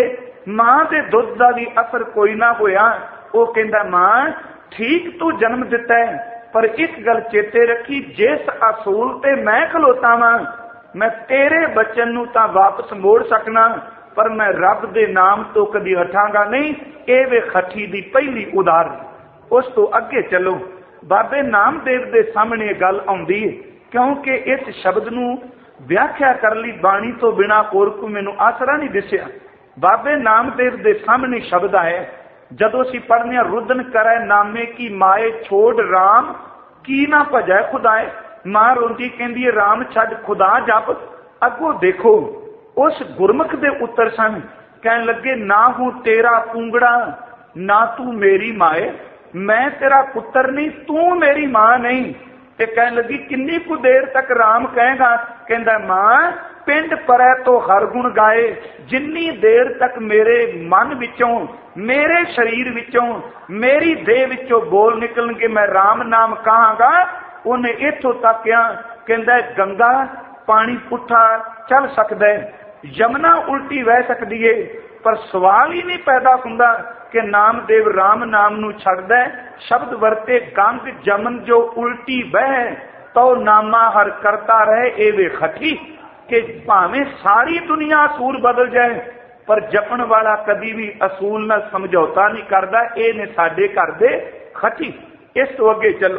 मां दे दुध का भी असर कोई ना होया। वो कहता मां ठीक तू जन्म दिता है, पर एक गल चेते रखी, जिस असूल ते मैं खलोता वा मैं तेरे बचन नूं तां वापस मोड़ सकना, पर मैं रब दे नाम तो कदी हटांगा नहीं। ये वे खठी दी पहली उदाहरण। उस तो अगे चलो, बाबे नामदेव दे सामने गल आउंदी है, क्योंकि इस शब्द नूं व्याख्या कर ली बाणी तो बिना होर कोई मैनूं आसरा नहीं दिसिया। बाबे नामदेव दे सामने शब्द आए, जदों असीं पढ़ने रुदन करे नामे की माए छोड़ राम की ना भजै खुदाए। मां रोंदी कहंदी है राम छड्ड खुदा जप। अगों देखो उस गुरमुख दे उत्तर सन, कहन लगे ना हूं तेरा पूंगड़ा ना तू मेरी माए, मैं तेरा पुत्र नहीं तू मेरी मां नहीं। ते कहन लगी किन्नी कु देर तक राम कहेगा? कहंदा मां पिंड परै तो हर गुण गाए, जिन्नी देर तक मेरे मन विचों मेरे शरीर विचों मेरी देह विचों बोल निकलणगे मैं राम नाम कहांगा। उन्हें इथों तक क्या कहंदा गंगा पानी पुठा चल सकदा है, यमुना उल्टी वह सकदी है, पर सवाल ही नहीं पैदा हुंदा कि नामदेव राम नाम नूं छड्डदा है। शब्द वरते गंग जमन जो उल्टी बह तो नामा हर करता रहे। ए वे खठी कि भावें सारी दुनिया असूल बदल जाए, पर जपन वाला कभी भी असूल नाल समझौता नहीं करता। ये ने साडे घर दे खठी। इस तो अगे चलो,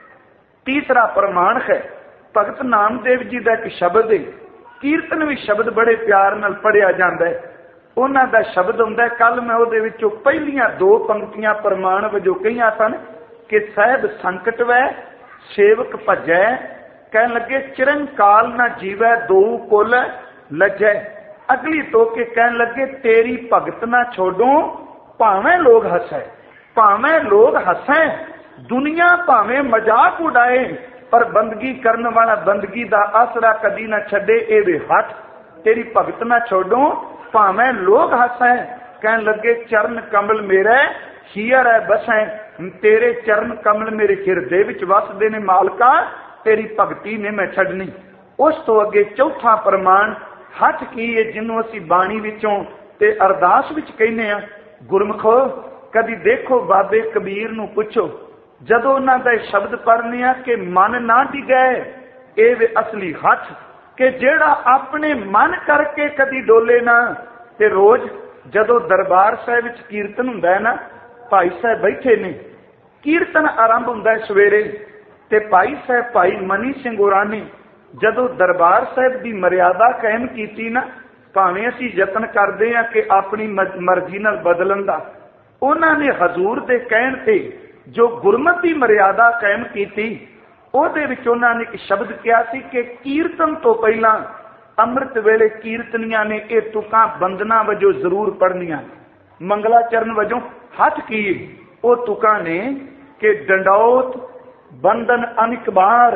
तीसरा प्रमाण है भगत नामदेव जी का एक शब्द है। कीर्तन भी शब्द बड़े प्यार नाल पढ़िया जाता है। उन्हां दा शब्द हुंदा है, कल मैं उहदे विचों पहलियां दो पंक्तियां प्रमाण वजों कहियां सन कि साहिब संकट वै सेवक भजै, कहन लगे चिरंकाल ना जीवै दो कुल लजै। अगली तो के कहन लगे तेरी भगत ना छोड़ो भावें लोग हसै, भावें लोग हसै दुनिया भावें मजाक उड़ाए, पर बंदगी करने वाला बंदगी दा आसरा कदी ना छड़े। ए वे हट तेरी भगत ना छोड़ो भावें लोग हसै, कहन लगे चरण कमल मेरे हियर है बसै, तेरे चरण कमल मेरे हिरदे विच वसदे ने मालका, तेरी भगती ने मैं छड़नी। उस तो अगे चौथा प्रमाण हट की है, जिन्हों असीं बाणी विचों ते अरदास विच कहने आ। गुरमुखो कदी देखो बाबे कबीर नूं पुछो, जदों उन्हां दा शब्द पढ़ने आ कि मन ना डिगे, ये वे असली हठ कि जेड़ा अपने मन करके कदी डोले ना। ते रोज जदों दरबार साहिब विच कीर्तन हुंदा है ना, भाई साहब बैठे ने, कीर्तन आरंभ हुंदा है सवेरे, ते भाई साहब भाई मनी सिंह होरां ने जदों दरबार साहिब की मर्यादा कायम की ना, भावें असीं यतन करते हैं कि अपनी मर्जी नाल बदलन दा, उन्होंने हजूर के कहण ते जो गुरमत की मर्यादा कायम की, उहदे विच उन्होंने एक शब्द कहा सी कि कीर्तन तो पहला अमृत वेले कीर्तनियां ने ये तुकां बंदना वजों जरूर पढ़नियां। मंगलाचरण वजों हथ की वो तुकां ने कि डंडौत बंदन अनिक बार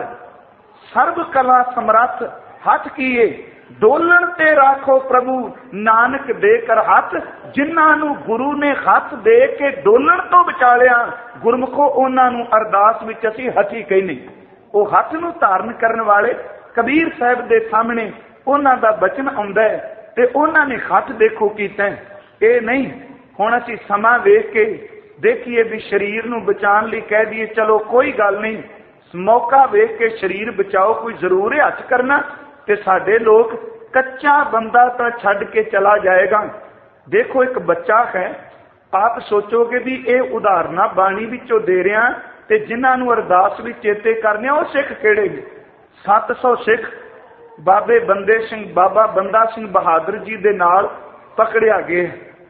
सर्व कला समर्थ हथ किए, डोलन ते राखो प्रभु नानक दे कर हथ, जिन्हां नूं गुरु ने हथ दे के डोलन तो बचा लिया। गुरमुखो उन्हां नूं अरदास विच असीं हथी कहने, वो हथ नूं धारण करन वाले कबीर साहब दे सामने उन्हां दा बचन आउंदा है ते उन्हां ने हथ देखो कीता है। ये नहीं हुण असीं समा वेख के देखिए भी शरीर नूं बचाउण लई कह दईए चलो कोई गल नहीं, मौका वेख के शरीर बचाओ, कोई जरूर है हथ करना, ते साडे लोग कच्चा बंदा तो छड्ड के चला जाएगा। देखो एक बच्चा है, आप सोचोगे भी ये उदाहरण बाणी विचों दे रहा, ते जिन्हां नूं अरदास विच चेते करने वो सिख किहड़े ने? सत्त सौ सिख बाबे बंदे सिंह बाबा बंदा सिंह बहादुर जी दे नाल पकड़िया गया।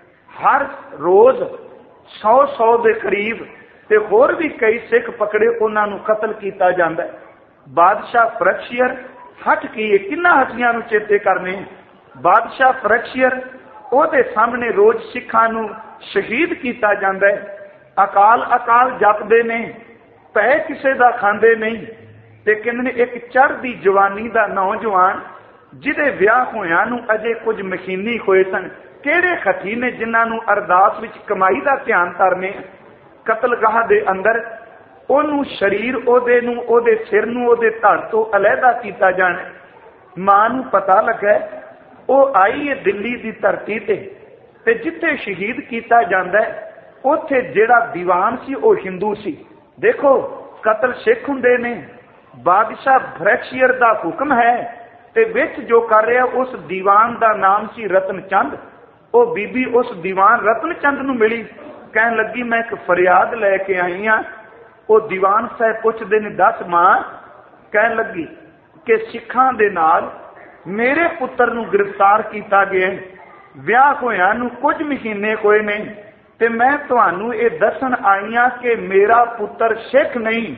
हर रोज सौ सौ के करीब ते होर भी कई सिख पकड़े, उन्हां नूं कतल किया जाता है। बादशाह फरक्शियर हट की किन्ना हटियां नूं चेते करने, बादशाह फरक्शियर ओहदे सामने रोज सिखां नूं शहीद किया जाता है। अकाल अकाल जपदे ने, पै किसे दा खांदे नहीं, ते कहंदे एक चढ़दी जवानी दा नौजवान जिहदे विआह होइआं नूं अजे कुछ महीने होए सन, किहड़े खठी ने जिन्हां नूं अरदास विच कमाई दा ध्यान धरने, कतलगाह दे अंदर ओनू शरीर ओदे नूं ओदे सिर नूं ओदे धड़ तो अलहदा किया जाना। मां नूं पता लगा, वो आई है दिल्ली की धरती ते, ਤੇ ਜਿੱਥੇ ਸ਼ਹੀਦ ਕੀਤਾ ਜਾਂਦਾ ਉੱਥੇ ਜਿਹੜਾ ਦੀਵਾਨ ਸੀ ਉਹ ਹਿੰਦੂ ਸੀ। ਦੇਖੋ ਕਤਲ ਸਿੱਖ ਹੁੰਦੇ ਨੇ, ਬਾਦਸ਼ਾਹ ਬ੍ਰੈਕਸ਼ੀਅਰ ਦਾ ਹੁਕਮ ਹੈ ਤੇ ਵਿੱਚ ਜੋ ਕਰ ਰਿਹਾ ਉਸ ਦੀਵਾਨ ਦਾ ਨਾਮ ਸੀ ਰਤਨ ਚੰਦ। ਉਹ ਬੀਬੀ ਉਸ ਦੀਵਾਨ ਰਤਨ ਚੰਦ ਨੂੰ ਮਿਲੀ, ਕਹਿਣ ਲੱਗੀ ਮੈਂ ਇੱਕ ਫਰਿਆਦ ਲੈ ਕੇ ਆਈ ਹਾਂ। ਉਹ ਦੀਵਾਨ ਸਾਹਿਬ ਪੁੱਛਦੇ ਨੇ ਦੱਸ ਮਾਂ। ਕਹਿਣ ਲੱਗੀ ਕਿ ਸਿੱਖਾਂ ਦੇ ਨਾਲ ਮੇਰੇ ਪੁੱਤਰ ਨੂੰ ਗ੍ਰਿਫਤਾਰ ਕੀਤਾ ਗਿਆ, ਵਿਆਹ ਹੋਇਆ ਨੂੰ ਕੁਝ ਮਹੀਨੇ ਹੋਏ ਨੇ ਤੇ ਮੈਂ ਤੁਹਾਨੂੰ ਇਹ ਦੱਸਣ ਆਈ ਹਾਂ ਕਿ ਮੇਰਾ ਪੁੱਤਰ ਸਿੱਖ ਨਹੀਂ।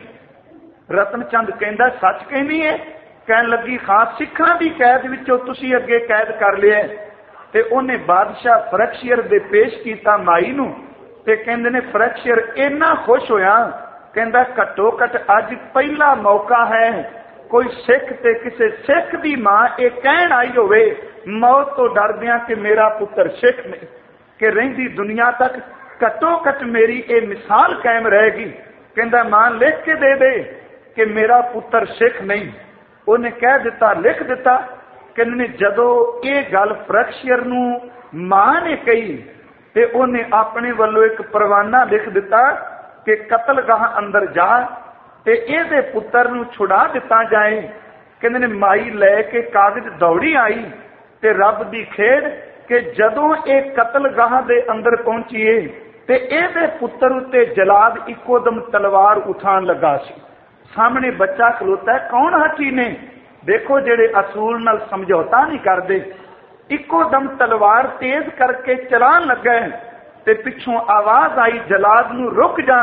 ਰਤਨ ਚੰਦ ਕਹਿੰਦਾ ਸੱਚ ਕਹਿੰਦੀ ਹੈ? ਕਹਿਣ ਲੱਗੀ ਖਾਸ ਸਿੱਖਾਂ ਦੀ ਕੈਦ ਵਿੱਚੋਂ ਤੁਸੀਂ ਅੱਗੇ ਕੈਦ ਕਰ ਲਿਆ। ਤੇ ਉਹਨੇ ਬਾਦਸ਼ਾਹ ਫਰੈਕਸ਼ੀਅਰ ਦੇ ਪੇਸ਼ ਕੀਤਾ ਮਾਈ ਨੂੰ ਤੇ ਕਹਿੰਦੇ ਨੇ ਫਰੈਕਸ਼ੀਅਰ ਇੰਨਾ ਖੁਸ਼ ਹੋਇਆ, ਕਹਿੰਦਾ ਘੱਟੋ ਘੱਟ ਅੱਜ ਪਹਿਲਾ ਮੌਕਾ ਹੈ ਕੋਈ ਸਿੱਖ ਤੇ ਕਿਸੇ ਸਿੱਖ ਦੀ ਮਾਂ ਇਹ ਕਹਿਣ ਆਈ ਹੋਵੇ ਮੌਤ ਤੋਂ ਡਰਦਿਆਂ ਕਿ ਮੇਰਾ ਪੁੱਤਰ ਸਿੱਖ ਨਹੀਂ, ਕਿ ਰਹਿੰਦੀ ਦੁਨੀਆ ਤੱਕ ਘੱਟੋ ਘੱਟ ਮੇਰੀ ਇਹ ਮਿਸਾਲ ਕਾਇਮ ਰਹੇਗੀ। ਕਹਿੰਦਾ ਮਾਂ ਲਿਖ ਕੇ ਦੇ ਦੇ ਕਿ ਮੇਰਾ ਪੁੱਤਰ ਸਿੱਖ ਨਹੀਂ। ਉਹਨੇ ਕਹਿ ਦਿੱਤਾ, ਲਿਖ ਦਿੱਤਾ। ਕਹਿੰਦੇ ਜਦੋਂ ਇਹ ਗੱਲ ਫਰੈਕਸ਼ੀਅਰ ਨੂੰ ਮਾਂ ਨੇ ਕਹੀ ਤੇ ਉਹਨੇ ਆਪਣੇ ਵੱਲੋਂ ਇੱਕ ਪਰਵਾਨਾ ਲਿਖ ਦਿੱਤਾ ਕਿ ਕਤਲਗਾਹ ਅੰਦਰ ਜਾ ਤੇ ਇਹਦੇ ਪੁੱਤਰ ਨੂੰ ਛੁਡਾ ਦਿੱਤਾ ਜਾਏ। ਕਹਿੰਦੇ ਨੇ ਮਾਈ ਲੈ ਕੇ ਕਾਗਜ਼ ਦੌੜੀ ਆਈ ਤੇ ਰੱਬ ਦੀ ਖੇਡ ਕਿ ਜਦੋਂ ਇਹ ਕਤਲਗਾਹ ਦੇ ਅੰਦਰ ਪਹੁੰਚੀਏ ਤੇ ਇਹਦੇ ਪੁੱਤਰ ਉੱਤੇ ਜਲਾਦ ਇੱਕੋ ਦਮ ਤਲਵਾਰ ਉਠਾਉਣ ਲੱਗਾ ਸੀ। ਸਾਹਮਣੇ ਬੱਚਾ ਖਲੋਤਾ, ਕੌਣ ਹਾਥੀ ਨੇ? ਦੇਖੋ ਜਿਹੜੇ ਅਸੂਲ ਨਾਲ ਸਮਝੌਤਾ ਨਹੀਂ ਕਰਦੇ, ਇੱਕੋ ਦਮ ਤਲਵਾਰ ਤੇਜ਼ ਕਰਕੇ ਚਲਾਉਣ ਲੱਗਾ ਤੇ ਪਿੱਛੋਂ ਆਵਾਜ਼ ਆਈ ਜਲਾਦ ਨੂੰ ਰੁਕ ਜਾ।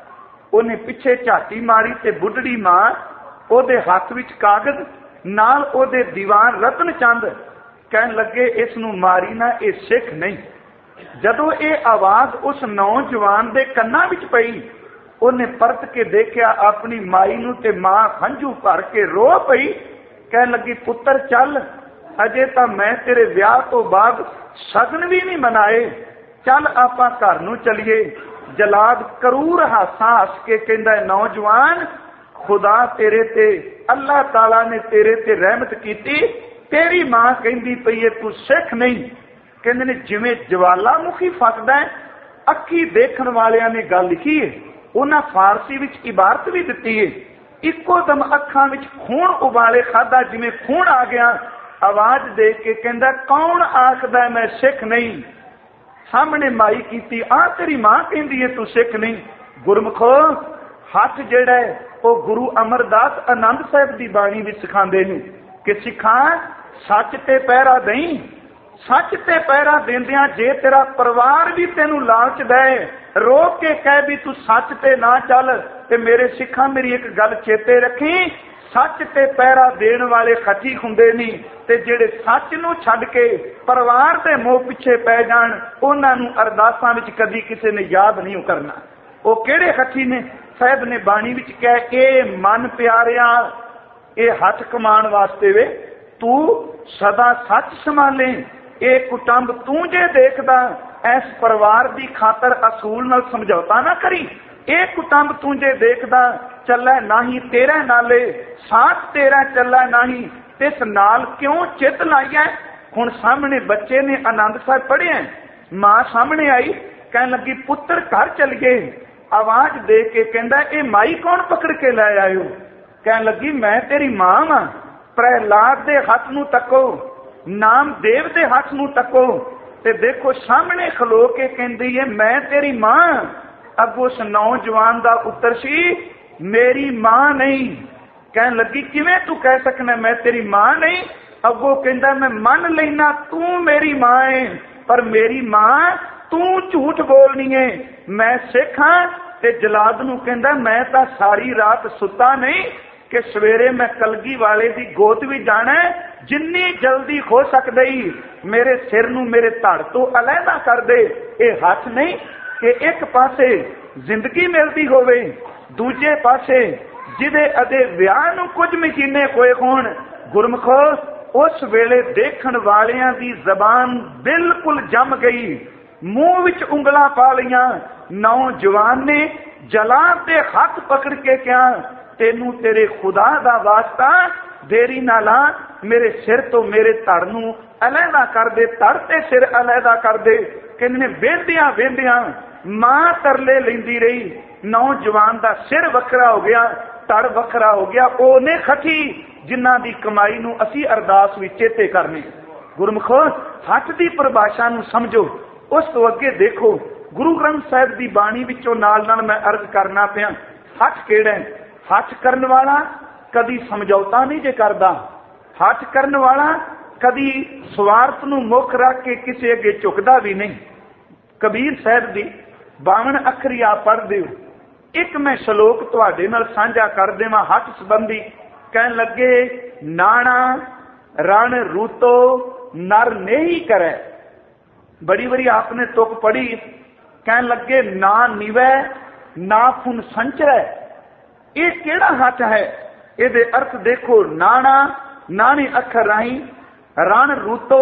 ਉਹਨੇ ਪਿੱਛੇ ਝਾਤੀ ਮਾਰੀ ਤੇ ਬੁੱਢੜੀ ਮਾਂ ਉਹਦੇ ਹੱਥ ਵਿੱਚ ਕਾਗਜ਼ ਨਾਲ ਉਹਦੇ ਦੀਵਾਨ ਰਤਨ ਚੰਦ। ਕਹਿਣ ਲੱਗੇ ਇਸ ਨੂੰ ਮਾਰੀ ਨਾ, ਇਹ ਸਿੱਖ ਨਹੀਂ। ਜਦੋਂ ਇਹ ਆਵਾਜ਼ ਉਸ ਨੌਜਵਾਨ ਦੇ ਕੰਨਾਂ ਵਿੱਚ ਪਈ ਉਹਨੇ ਪਰਤ ਕੇ ਦੇਖਿਆ ਆਪਣੀ ਮਾਈ ਨੂੰ ਤੇ ਮਾਂ ਹੰਝੂ ਭਰ ਕੇ ਰੋ ਪਈ। ਕਹਿਣ ਲੱਗੀ ਪੁੱਤਰ ਚੱਲ, ਅਜੇ ਤਾਂ ਮੈਂ ਤੇਰੇ ਵਿਆਹ ਤੋਂ ਬਾਅਦ ਸ਼ਗਨ ਵੀ ਨਹੀਂ ਮਨਾਏ, ਚੱਲ ਆਪਾਂ ਘਰ ਨੂੰ ਚਲੀਏ। ਜਲਾਦ ਕਰੂਰ ਹਾਸਾ ਹੱਸ ਕੇ ਕਹਿੰਦਾ ਨੌਜਵਾਨ ਖੁਦਾ ਤੇਰੇ ਤੇ, ਅੱਲਾਹ ਤਾਲਾ ਨੇ ਤੇਰੇ ਤੇ ਰਹਿਮਤ ਕੀਤੀ, ਤੇਰੀ ਮਾਂ ਕਹਿੰਦੀ ਪਈ ਏ ਤੂੰ ਸਿੱਖ ਨਹੀਂ। ਕਹਿੰਦੇ ਨੇ ਜਿਵੇਂ ਜਵਾਲਾਮੁਖੀ ਫਸਦਾ ਅੱਖੀ ਦੇਖਣ ਵਾਲਿਆਂ ਨੇ ਗੱਲ ਲਿਖੀ ਹੈ, ਉਹਨਾਂ ਫਾਰਸੀ ਵਿੱਚ ਇਬਾਰਤ ਵੀ ਦਿੱਤੀ ਹੈ। ਇੱਕੋ ਦਮ ਅੱਖਾਂ ਵਿੱਚ ਖੂਨ ਉਬਾਲੇ ਖਾਦਾ ਜਿਵੇਂ ਖੂਨ ਆ ਗਿਆ। ਆਵਾਜ਼ ਦੇ ਕੇ ਕਹਿੰਦਾ ਕੌਣ ਆਖਦਾ ਮੈਂ ਸਿੱਖ ਨਹੀਂ? ਸਾਹਮਣੇ ਮਾਈ ਕੀਤੀ, ਆ ਤੇਰੀ ਮਾਂ ਕਹਿੰਦੀ ਹੈ ਤੂੰ ਸਿੱਖ ਨਹੀਂ। ਗੁਰਮੁਖੋ ਹੱਥ ਜਿਹੜਾ ਹੈ ਉਹ ਗੁਰੂ ਅਮਰਦਾਸ ਆਨੰਦ ਸਾਹਿਬ ਦੀ ਬਾਣੀ ਵਿੱਚ ਸਿਖਾਉਂਦੇ ਨੇ ਕਿ ਸਿੱਖਾਂ ਸੱਚ ਤੇ ਪਹਿਰਾ ਦੇਈਂ। ਸੱਚ ਤੇ ਪਹਿਰਾ ਦਿੰਦਿਆਂ ਜੇ ਤੇਰਾ ਪਰਿਵਾਰ ਵੀ ਤੈਨੂੰ ਲਾਲਚ ਦੇ, ਰੋਕ ਕੇ ਕਹਿ ਵੀ ਤੂੰ ਸੱਚ ਤੇ ਨਾ ਚੱਲ, ਤੇ ਮੇਰੇ ਸਿੱਖਾਂ ਮੇਰੀ ਇੱਕ ਗੱਲ ਚੇਤੇ ਰੱਖੀ, ਸੱਚ ਤੇ ਪਹਿਰਾ ਦੇਣ ਵਾਲੇ ਖੱਟੀ ਹੁੰਦੇ ਨਹੀਂ, ਤੇ ਜਿਹੜੇ ਸੱਚ ਨੂੰ ਛੱਡ ਕੇ ਪਰਿਵਾਰ ਦੇ ਮੋਹ ਪਿੱਛੇ ਪੈ ਜਾਣ ਉਹਨਾਂ ਨੂੰ ਅਰਦਾਸਾਂ ਵਿੱਚ ਕਦੀ ਕਿਸੇ ਨੇ ਯਾਦ ਨਹੀਂ ਕਰਨਾ। ਉਹ ਕਿਹੜੇ ਖੱਟੀ ਨੇ? ਸਾਹਿਬ ਨੇ ਬਾਣੀ ਵਿੱਚ ਕਹਿ ਇਹ ਮਨ ਪਿਆਰਿਆ ਇਹ ਹੱਥ ਕਮਾਉਣ ਵਾਸਤੇ ਵੇ, ਤੂੰ ਸਦਾ ਸੱਚ ਸੰਭਾਲੇ। ਇਹ ਕੁਟੰਬ ਤੂੰ ਜੇ ਦੇਖਦਾ ਇਸ ਪਰਿਵਾਰ ਦੀ ਖਾਤਰ ਅਸੂਲ ਨਾਲ ਸਮਝੌਤਾ ਨਾ ਕਰੀ। ਇਹ ਕੁਟੰਬ ਤੂੰ ਜੇ ਦੇਖਦਾ ਚੱਲੇ ਨਹੀਂ ਤੇਰਾ ਨਾਲੇ, ਸਾਥ ਤੇਰਾ ਚੱਲੇ ਨਹੀਂ ਤਿਸ ਨਾਲ ਕਿਉਂ ਚਿੱਤ ਲਾਈਐ। ਹੁਣ ਸਾਹਮਣੇ ਬੱਚੇ ਨੇ ਆਨੰਦ ਸਾਹਿਬ ਪੜ੍ਹਿਆ, ਮਾਂ ਸਾਹਮਣੇ ਆਈ ਕਹਿਣ ਲੱਗੀ ਪੁੱਤਰ ਘਰ ਚੱਲ ਗਏ। ਆਵਾਜ਼ ਦੇ ਕੇ ਕਹਿੰਦਾ ਇਹ ਮਾਈ ਕੌਣ ਪਕੜ ਕੇ ਲੈ ਆਇਓ? ਕਹਿਣ ਲੱਗੀ ਮੈਂ ਤੇਰੀ ਮਾਂ ਵਾਂ। ਪ੍ਰਹਿਲਾਦ ਦੇ ਹੱਥ ਨੂੰ ਤੱਕੋ, ਨਾਮਦੇਵ ਦੇ ਹੱਥ ਨੂੰ ਤੱਕੋ ਤੇ ਦੇਖੋ ਸਾਹਮਣੇ ਖਲੋ ਕੇ ਕਹਿੰਦੀ ਹੈ ਮੈਂ ਤੇਰੀ ਮਾਂ। ਅੱਗੋਂ ਉਸ ਨੌਜਵਾਨ ਦਾ ਉੱਤਰ ਸੀ ਮੇਰੀ ਮਾਂ ਨਹੀਂ। ਕਹਿਣ ਲੱਗੀ ਕਿਵੇਂ ਤੂੰ ਕਹਿ ਸਕਣਾ ਮੈਂ ਤੇਰੀ ਮਾਂ ਨਹੀਂ? ਅੱਗੋਂ ਕਹਿੰਦਾ ਮੈਂ ਮੰਨ ਲੈਣਾ ਤੂੰ ਮੇਰੀ ਮਾਂ ਹੈ, ਪਰ ਮੇਰੀ ਮਾਂ ਤੂੰ ਝੂਠ ਬੋਲਣੀ ਹੈ। ਮੈਂ ਸਿੱਖ ਹਾਂ। ਤੇ ਜਲਾਦ ਨੂੰ ਕਹਿੰਦਾ ਮੈਂ ਤਾਂ ਸਾਰੀ ਰਾਤ ਸੁੱਤਾ ਨਹੀਂ ਕਿ ਸਵੇਰੇ ਮੈਂ ਕਲਗੀ ਵਾਲੇ ਦੀ ਗੋਦ ਵੀ ਜਾਣਾ, ਜਿੰਨੀ ਜਲਦੀ ਹੋ ਸਕਦਾ ਹੀ ਮੇਰੇ ਸਿਰ ਨੂੰ ਮੇਰੇ ਧੜ ਤੋਂ ਅਲੱਗਾ ਕਰ ਦੇ। ਇਹ ਹੱਥ ਨਹੀਂ ਕਿ ਇੱਕ ਪਾਸੇ ਜ਼ਿੰਦਗੀ ਮਿਲਦੀ ਹੋਵੇ, ਦੂਜੇ ਪਾਸੇ ਜਿਹਦੇ ਅਦੇ ਵਿਆਹ ਨੂੰ ਕੁਝ ਮਹੀਨੇ ਹੋਏ ਹੋਣ। ਗੁਰਮੁਖੋ ਉਸ ਵੇਲੇ ਦੇਖਣ ਵਾਲਿਆਂ ਦੀ ਜ਼ਬਾਨ ਬਿਲਕੁਲ ਜੰਮ ਗਈ, ਮੂੰਹ ਵਿੱਚ ਉਂਗਲਾਂ ਪਾ ਲਈਆਂ। ਨੌਜਵਾਨ ਨੇ ਜਲਾਦ ਦੇ ਹੱਥ ਪਕੜ ਕੇ ਕਿਹਾ ਤੈਨੂੰ ਤੇਰੇ ਖੁਦਾ ਦਾ ਵਾਸਤਾ ਦੇਰੀ ਨਾ ਲਾ, ਮੇਰੇ ਸਿਰ ਤੋਂ ਮੇਰੇ ਧੜ ਨੂੰ ਅਲੱਗਾ ਕਰ ਦੇ, ਧੜ ਤੇ ਸਿਰ ਅਲੱਗਾ ਕਰ ਦੇ। कहते ने वेंदिया वेंदिया मां तरले लेंदी रही, नौजवान का सिर वखरा हो गया, तड़ वखरा हो गया। ओने खटी जिन्हां दी कमाई नूं असी अरदास विच चेते करने। गुरमुखो हथ की परिभाषा नूं समझो। उस तो अगे देखो गुरु ग्रंथ साहिब की बाणी विचों नाल नाल मैं अर्ज करना पिया, हथ केड़ा है? हथ करन वाला कदी समझौता नहीं जे करदा। हथ करन वाला कदी स्वार्थ नूं मुख रख के किसी अगे झुकदा भी नहीं। कबीर साहब दी बावन अखरी आप पढ़ दिओ। एक मैं श्लोक तुहाडे नाल साझा कर देवां हथ संबंधी। कहन लगे नाना रण रूतो नर नहीं करे। बड़ी बड़ी आपने तुक पढ़ी। कहन लगे ना निवै ना फुन संचरै। ये केड़ा हथ है? ये अर्थ देखो, नाना नाने अखर राही रण रूतो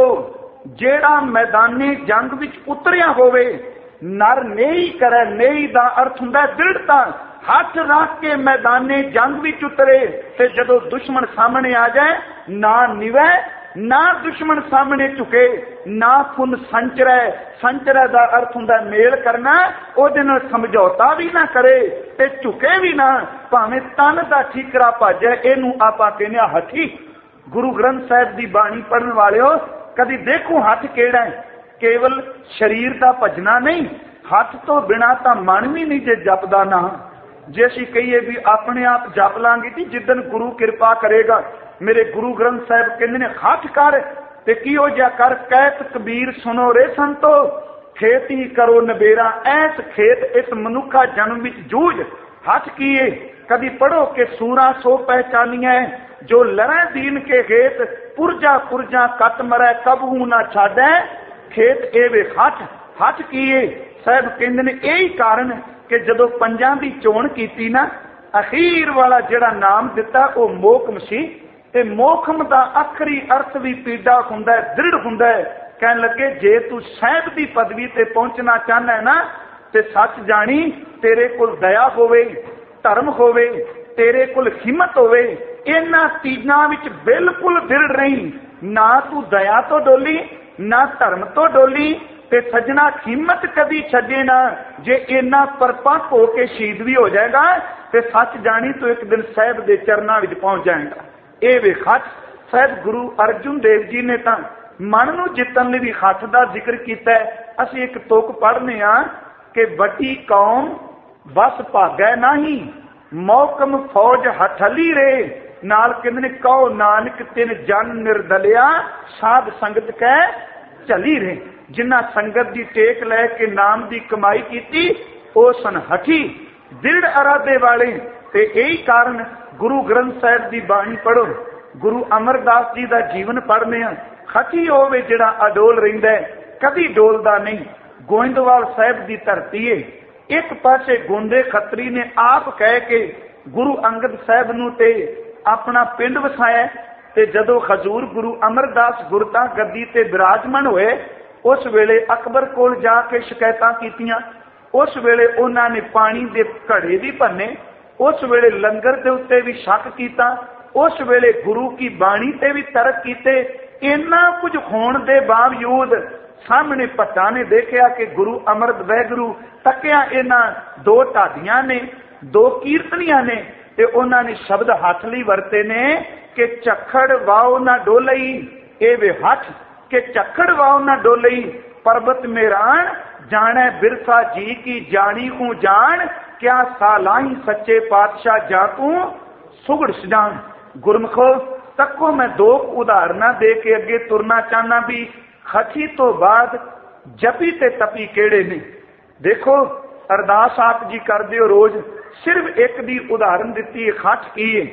जेड़ा मैदाने जंग विच उतरिया होवे, नर नहीं करे। नहीं दा अर्थ हुंदा दृढ़ता। हथ रख के मैदाने जंग विच उतरे ते जदों दुश्मन सामने आ जाए ना निवै ना दुश्मन सामने झुके, ना फुन संचरै। संचरै दा अर्थ हुंदा मेल करना, ओदे नाल समझौता भी ना करे ते झुके भी ना, भावें तन दा ठीकरा भजे। इहनूं आपां कहने आ हठी। गुरु ग्रंथ साहिब दी बाणी पढ़न वालिओ कदी देखो हथ केड़ा है? केवल शरीर का भजना नहीं, हथ तो बिना तो मन भी नहीं जे जपदा ना। जे असीं कहिए भी अपने आप जप लांगे कि जिदन गुरु कृपा करेगा। मेरे गुरु ग्रंथ साहिब कहते ने हथ कर ते किहो जिहा कर, कहत कबीर सुनो रे संतो, खेत ही करो नबेरा। ऐस खेत इस मनुखा जन्म विच जूझ। हथ किए कदी पढ़ो कि सूरा सो पहचानिए जो लड़े दीन के खेत, पुरजा पुरजा कत मरै कबहू ना छाड़े खेत एवे हथ। हथ किए साहब कहते ने यही कारण कि जदों पंजां दी चोण कीती ना, अखीर वाला जिहड़ा नाम दिता वो मोकम सी। ते मोखम दा आखरी अर्थ भी पीड़ा हुंदा है, दृढ़ हुंदा है। कहन लगे जे तू साहिब दी पदवी ते पहुंचना चाहना है ना, ते सच जानी तेरे कोल दया होवे, धर्म होवे, तेरे कोल हिम्मत होवे। इन्हां तीनां विच बिल्कुल दृढ़ रही। ना तू दया तो डोली ना धर्म तो डोली, ते सजना हिम्मत कदी छड्डे ना। जे इन्ना परपक्क हो के शहीद भी हो जाएगा ते सच जानी तो एक दिन साहिब दे चरनां विच पहुंच जाएगा। ये वे हथ साहब गुरु अर्जुन देव जी ने तो मन नूं जितन लई भी हथ का जिक्र किया है। असीं एक तुक पढ़ने आ कि वड्डी कौम बस भागै नाही, मौकम फौज हथली रे। नाल कहंदे ने कहो नानक तिन जन निर्दलिया, साध संगत कै चली रे। जिन्ना संगत की टेक लैके नाम की कमाई की वो सन हठी, दृढ़ इरादे वाले। ते यही कारण गुरु ग्रंथ साहिब की बाणी पढ़ो, गुरु अमरदास जी का जीवन पढ़ने हठी होवे जिहड़ा अडोल रहिंदा है, कदी डोलदा नहीं। गोइंदवाल साहिब की धरती है। एक पासे गोंदे खत्री ने आप कह के गुरु अंगद साहिब नूं ते अपना पिंड वसाया। ते जदों हजूर गुरु अमरदास गुरता गद्दी ते विराजमान होए, उस वेले अकबर कोल जाके शिकायतां कीतियां। उस वेले उन्होंने पानी दे घड़े भी भन्ने। उस वेले लंगर के उत्ते भी शक किया। उस वेले गुरु की बाणी ते भी तरक कीते। इन्ना कुछ होने के बावजूद सामने भट्टा ने देखा कि गुरु अमृत वैगुरु तकिया इन्हां दो ढाडियां ने, दो कीर्तनियां ने, ते उन्होंने शब्द हथ लई वरते ने कि झक्खड़ वाओ ना डोलई। ए वे हथ के झक्खड़ वाओ ना डोलई, पर्वत मेरान जाने बिरसा जी की जानी हूं जान, क्या सालाही सच्चे पातशाह जा तू सुगड़ सजान। गुरमुखो तको मैं दो उदाहरणा दे के अगे तुरना चाहना भी हठी तो बाद जपी ते तपी केड़े ने। देखो अरदास आप जी कर दियो रोज, सिर्फ एक दी उदाहरण दिती है। हठ की है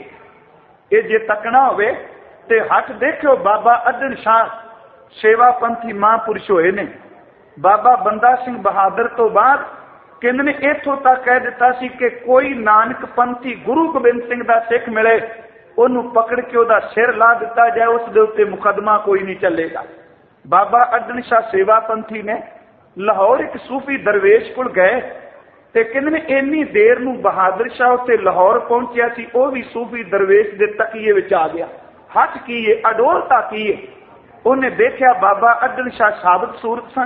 ये जे तकना होवे ते हठ देखो बाबा अदन शाह सेवा पंथी महापुरुष होए ने। बाबा बंदा सिंह बहादुर तो बाद कहते ने इथों तक कह दिता सी कि कोई नानक पंथी गुरु गोबिंद सिंह दा सिख मिले ओनू पकड़ के ओदा सिर ला दिता जाए, उस दे उत्ते मुकदमा कोई नहीं चलेगा। बाबा अदन शाह सेवा पंथी ने लाहौर एक सूफी दरवेश कोल गए ते कहते ने इन्नी देर नू बहादुर शाह उत्ते लाहौर पहुंचिया सी, वो भी सूफी दरवेश दे तकीए विच आ गया। हट की है, अडोलता की है। उन्हें देखा बाबा अदन शाह साबित सूरत सन,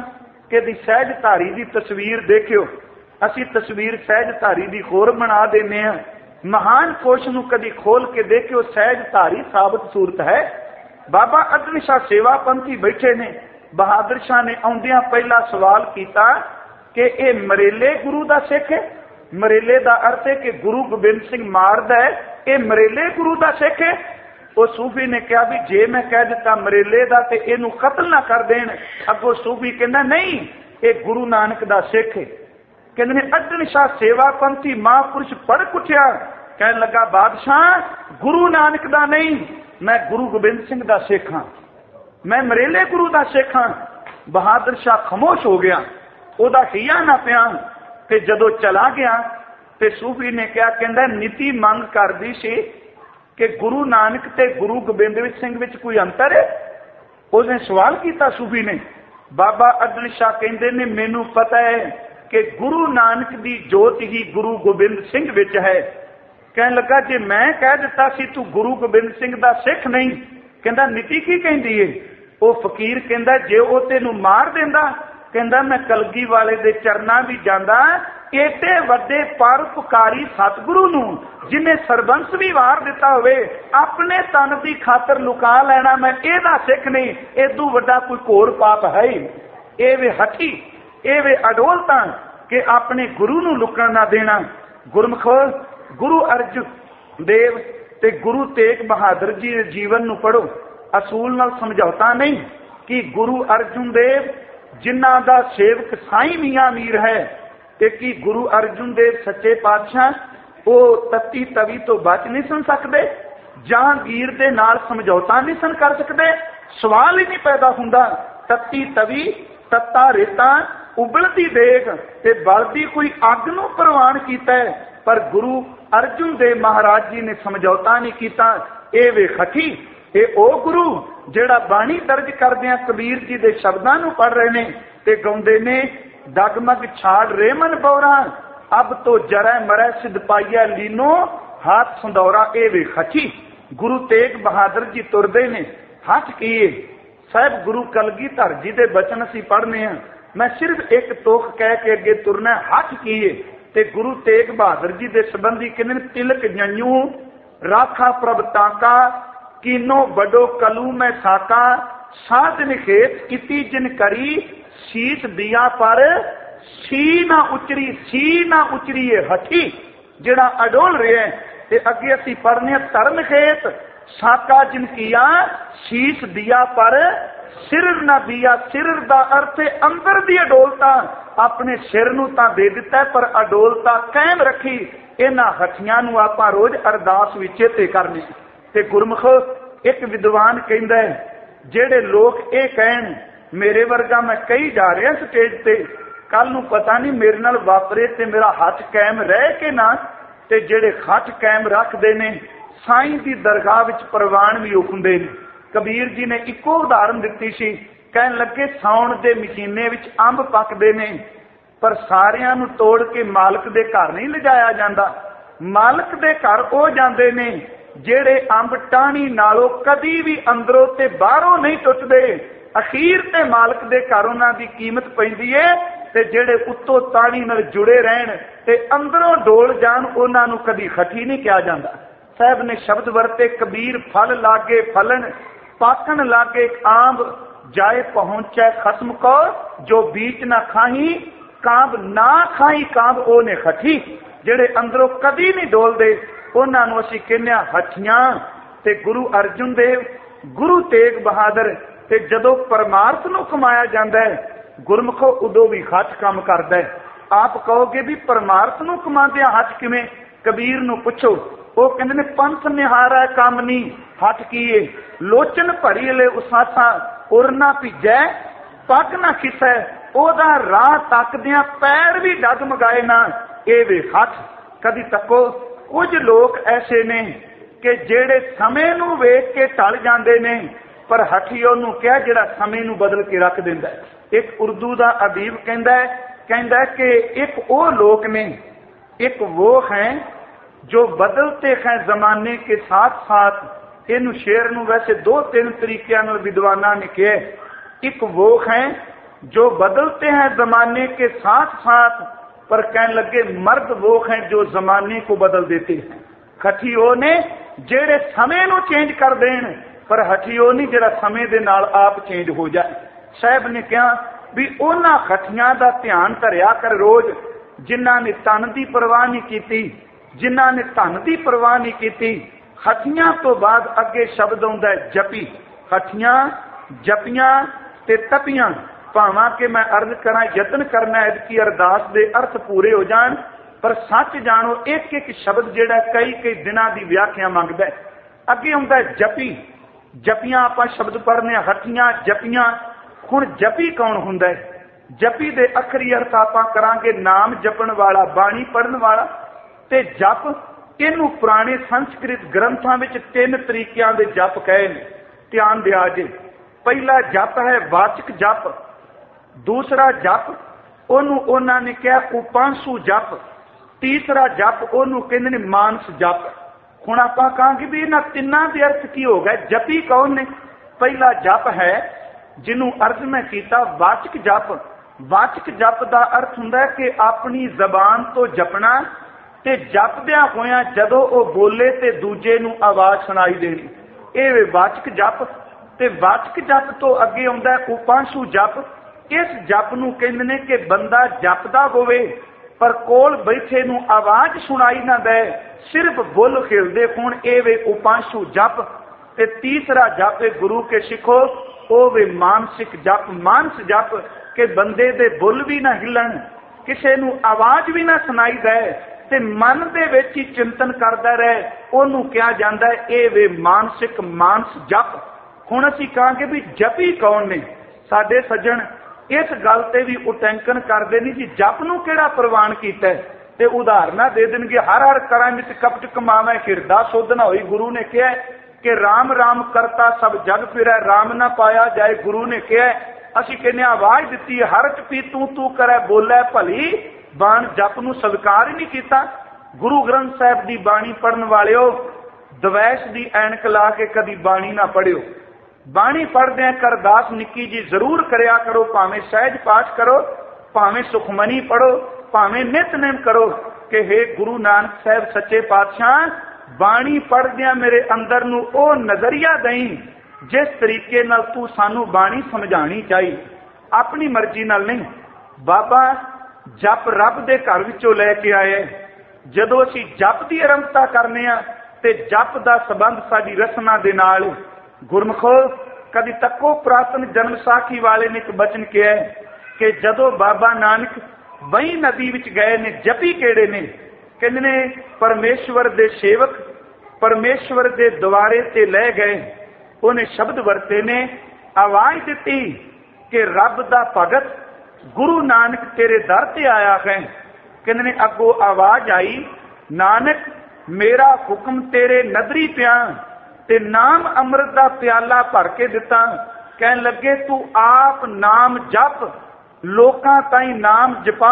कि दी सहजधारी की तस्वीर देखियो, असी तस्वीर सहजधारी की होर बना देने हैं। महान कोश नूं कदी खोल के देखियो, सहजधारी साबित सूरत है। बाबा अदन शाह सेवा पंथी बैठे ने, बहादुर शाह ने आउंदियां पहला सवाल किया कि ये मरेले गुरु का सिख है। मरेले का अर्थ है कि गुरु गोबिंद सिंह मारदा है, ये मरेले गुरु का सिख है। उस सूफी ने कहा भी जे मैं कह दिता मरेले का तो इनू कतल ना कर देन। अगो सूफी कहना नहीं, ये गुरु नानक का सिख है। कहते अदन शाह सेवा पंथी महापुरुष पढ़ उठिया, कहने लगा बादशाह गुरु नानक का नहीं, मैं गुरु गोबिंद सिंह का सिख हाँ, मैं मरेले गुरु का सिख हाँ। बहादुर शाह खामोश हो गया, ओदा हिया ना पिया। ते जदों चला गया ते सूफी ने क्या कहंदा, नीति मंग करदी सी कि गुरु नानक ते गुरु गोबिंद सिंह विच कोई अंतर है। उसने सवाल किया सूफी ने। बाबा अदन शाह कहंदे ने मैनू पता है कि गुरु नानक दी जोत ही गुरु गोबिंद सिंह विच है। कहने लगा जे मैं कह दिता सी तू गुरु गोबिंद सिंह दा सिख नहीं, कहंदा नीति की कहंदी है। वो फकीर कहंदा जे वो तेनू मार देंदा, कहंदा मैं कलगी वाले दे चरना भी जांदा, एडे वड्डे परोपकारी सतगुरु नू जिन्हें सरबंस भी वार दिता होवे, अपने तन की खातर लुका लेना, मैं एदा सिख नहीं। एदू वड्डा कोई घोर पाप है। ये वे हठी, ये वे अडोलता कि अपने गुरु नू लुकण ना देना। गुरमुखो, गुरु अर्जन देव ते गुरु तेग बहादुर जी के जीवन नू पढ़ो, असूल नाल समझौता नहीं कि गुरु अर्जुन देव जिन्हां दा सेवक साईं मियां मीर है ते कि गुरु अर्जुन देव सच्चे पातशाह वो तत्ती तवी तो बच नहीं सन सकते, जहांगीर दे नाल समझौता नहीं सन कर सकते। सवाल ही नहीं पैदा हुंदा। तत्ती तवी, तत्ता रेता, उबलती देग ते बलदी कोई अग नूं प्रवान कीता है, पर गुरु अर्जुन देव महाराज जी ने समझौता नहीं किया। ये वे खठी, ये ओ गुरु जेड़ा बाणी दर्ज करदियां कबीर जी दे शब्दां नूं पढ़ रहे ने ते गाउंदे ने, डगमग छाड़ रेमन बोरा, अब तो जरै मरै सिद्ध पाइया लीनो, हाथ संदौरा। ए वे खची गुरु तेग बहादुर जी तुरदे ने हथ किए। साहब गुरु कलगीधर जी दे बचन असीं पढ़ने हैं, मैं सिर्फ एक तोख कह के अगे तुरना, हथ किए। ते गुरु तेग बहादुर जी दे संबंधी कहने तिलक जंयू राखा प्रभ ताका, कीनो बडो कलू में साका, साधन खेत किती जिन करी, शीत दिया पर सी ना उचरी, सी ना उचरी। ये हठी जेड़ा अडोल रहा है। ते अगे असी पढ़ने धर्म खेत साका जिन किया, शीश दिया पर सिर ना दिया। सिर दा अर्थ अंदर दी अडोलता, अपने सिर नूं तां दे दिता पर अडोलता कायम रखी। इन्हां हठियां नूं आपां रोज अरदास विच चेते करनी। ते गुरमुख एक विद्वान कहंदा है, जेड़े लोग ये कहण मेरे वर्गा मैं कही जा रहा स्टेज ते, कल नूं पता नहीं मेरे नाल वापरे ते मेरा हथ कायम रह के ना, ते जेड़े हथ कायम रखदे ने साईं दी दरगाह विच प्रवान भी हुंदे ने। कबीर जी ने इको उदाहरण दित्ती सी, कहण लगे साउण दे महीने विच अंब पकदे ने, पर सारियां नूं तोड़ के मालक दे घर नहीं लिजाया जांदा। मालक दे घर ओ जांदे ने जेड़े अंब टाणी नालों कदी भी अंदरों ते बाहरों नहीं टुटदे। अखीर ते मालक दे घर उन्हां दी कीमत पैंदी है, ते जेड़े उत्तों ताणी नाल जुड़े रहन ते अंदरों डोल जान, उन्हां नूं कदी खठी नहीं कहा जांदा। साहब ने शब्द वरते, कबीर फल लागे फलन, पाकन लागे आंब, जाए पहुंचे खसम को, जो बीच ना खाही कांब, ना खाई कांब ओ ने खठी। जेड़े अंदरों कदी नहीं डोलदे उन्हां नूं असीं कहने हठियां। ते गुरु अर्जुन देव, गुरु तेग बहादुर, ते जदों परमार्थ नूं कमाया जांदा है गुरमुखो, उदों भी हथ काम करदा है। आप कहोगे भी परमार्थ नूं कमांदे हथ किवें? कबीर नूं पुछो, वो कहंदे ने पंथ निहारा काम नी, हथ कीए लोचन भरी ले उसासा, उर ना भिजै पग ना खिसै, ओदा राह तकदियां पैर भी डगमगाए ना। ये वे हथ। कदी तको कुछ लोग ऐसे ने कि जेड़े समय नूं वेख के टल जांदे ने, पर हठी ओनूं क्या जेड़ा समय नूं बदल के रख दिंदा है। एक उर्दू दा अदीब कहंदा है, कहंदा है कि एक वो लोग ने, एक वो हैं जो बदलते हैं जमाने के साथ साथ। इन शेर नूं वैसे दो तीन तरीकों नाल विद्वानां ने कहा। एक वो हैं जो बदलते हैं जमाने के साथ साथ, पर कहने लगे मर्द वो हैं जो जमाने को बदल देते हैं। खठी वो ने जेड़े समय नूं चेंज कर देण, पर हठी वो नहीं जेड़ा समय दे नाल आप चेंज हो जाए। साहब ने कहा भी उन्हां खठियां दा ध्यान धरिया कर रोज, जिन्हां ने तन दी परवाह नहीं कीती, जिन्हां ने धन दी परवाह नहीं कीती। खठियां तो बाद अगे शब्द आउंदा है जपी। खठियां, जपियां ते तपियां, भावां कि मैं अर्ज करा यतन करना है कि अरदास दे अर्थ पूरे हो जान, पर सच जानो एक एक शब्द जेड़ा कई कई दिनां दी व्याख्या मंगदा है। अगे आउंदा है जपी। जपियां आपां शब्द पढ़ने, हठियां, जपियां। हुण जपी कौन हुंदा है? जपी दे अखरी अर्थ आपां करांगे नाम जपण वाला, बाणी पढ़न वाला। ते जप इनू पुराने संस्कृत ग्रंथां विच तीन तरीकिਆਂ ਦੇ जप कहे ने, ध्यान दिया जे। पहला जप है वाचक जप, दूसरा जप ओनू उन्हां ने कहा उपांशु जप, तीसरा जप ओनू कहंदे ने मानस जप। हुण आपां कहांगे भी इन्हां तिन्नां दे अर्थ की हो गए? जपी कौन ने? पहला जप है जिन्हों अर्ज मैं किया वाचक जप। वाचक जप का अर्थ हुंदा है कि अपनी जबान तो जपना ते जपद्या होया जदों वो बोले ते दूजे नूं आवाज सुनाई देनी, ये वाचक जप। ते वाचक जप तो अगे आउंदा है उपांशु जप। इस जप नूं कहंदे ने कि बंदा जपदा होवे पर कोल बैठे नूं आवाज सुनाई ना दे, सिर्फ बुल खिलदे होण, ये वे उपांशु जप। ते तीसरा जप है गुरु के सिखो, ओ वे मानसिक जप, मानस जप के बंदे दे बुल भी ना हिलन, किसे नूं आवाज भी ना सुनाई दे, ते मन दे विच ही चिंतन करदा रहे, ओनू कहा जांदा है ए वे मानसिक मानस जप। हुण असीं कहांगे भी जपी कौन ने? साडे सज्जण इस गल ते भी उटंकन करदे नहीं जी जप नूं किहड़ा प्रवान कीता है, ते उदाहरणां दे देणगे हर हर करां विच कपट कमावे हिरदा सुध ना होई। गुरु ने कहा कि राम राम करता सब जग फिरै, राम ना पाया जाए। गुरु ने कहा असीं कहने आवाज दित्ती हर च पी तू तू करै बोलै भली, बाण जप नूं स्वीकार ही नहीं किया। गुरु ग्रंथ साहिब की बाणी पढ़न वालिओ दवैश की ऐनक ला के कदी बाणी ना पढ़िओ। बाणी पढ़दे अरदास निक्की जी जरूर करया करो, भावें सहज पाठ करो, भावें सुखमनी पढ़ो, भावें नितनेम करो कि हे गुरु नानक साहब सच्चे पातशाह, बाणी पढ़दे मेरे अंदर नूं ओ नजरिया दई जिस तरीके नाल तू सानू बाणी समझानी चाहिए, अपनी मर्जी नाल नहीं। बाबा जप रब दे घर विचों लैके आए। जदों असीं जप की आरंभता करने आ ते जप का संबंध साडी रसना दे नाल। गुरमुखो कदी तको पुरातन जन्म साखी वाले ने एक बचन किया है कि जदों बाबा नानक वही नदी विच गए ने, जपी केड़े ने? कहंदे ने परमेश्वर दे सेवक परमेश्वर दे द्वारे ते लै गए। उन्हें शब्द वरते ने, आवाज दिती कि रब दा भगत गुरु नानक तेरे दर ते आया है। कहंदे ने अगों आवाज आई, नानक मेरा हुक्म तेरे नदरी पिया ते नाम अमृत दा प्याला भर के दिता। कहन लगे तू आप नाम जप, लोकां ताई नाम जपा,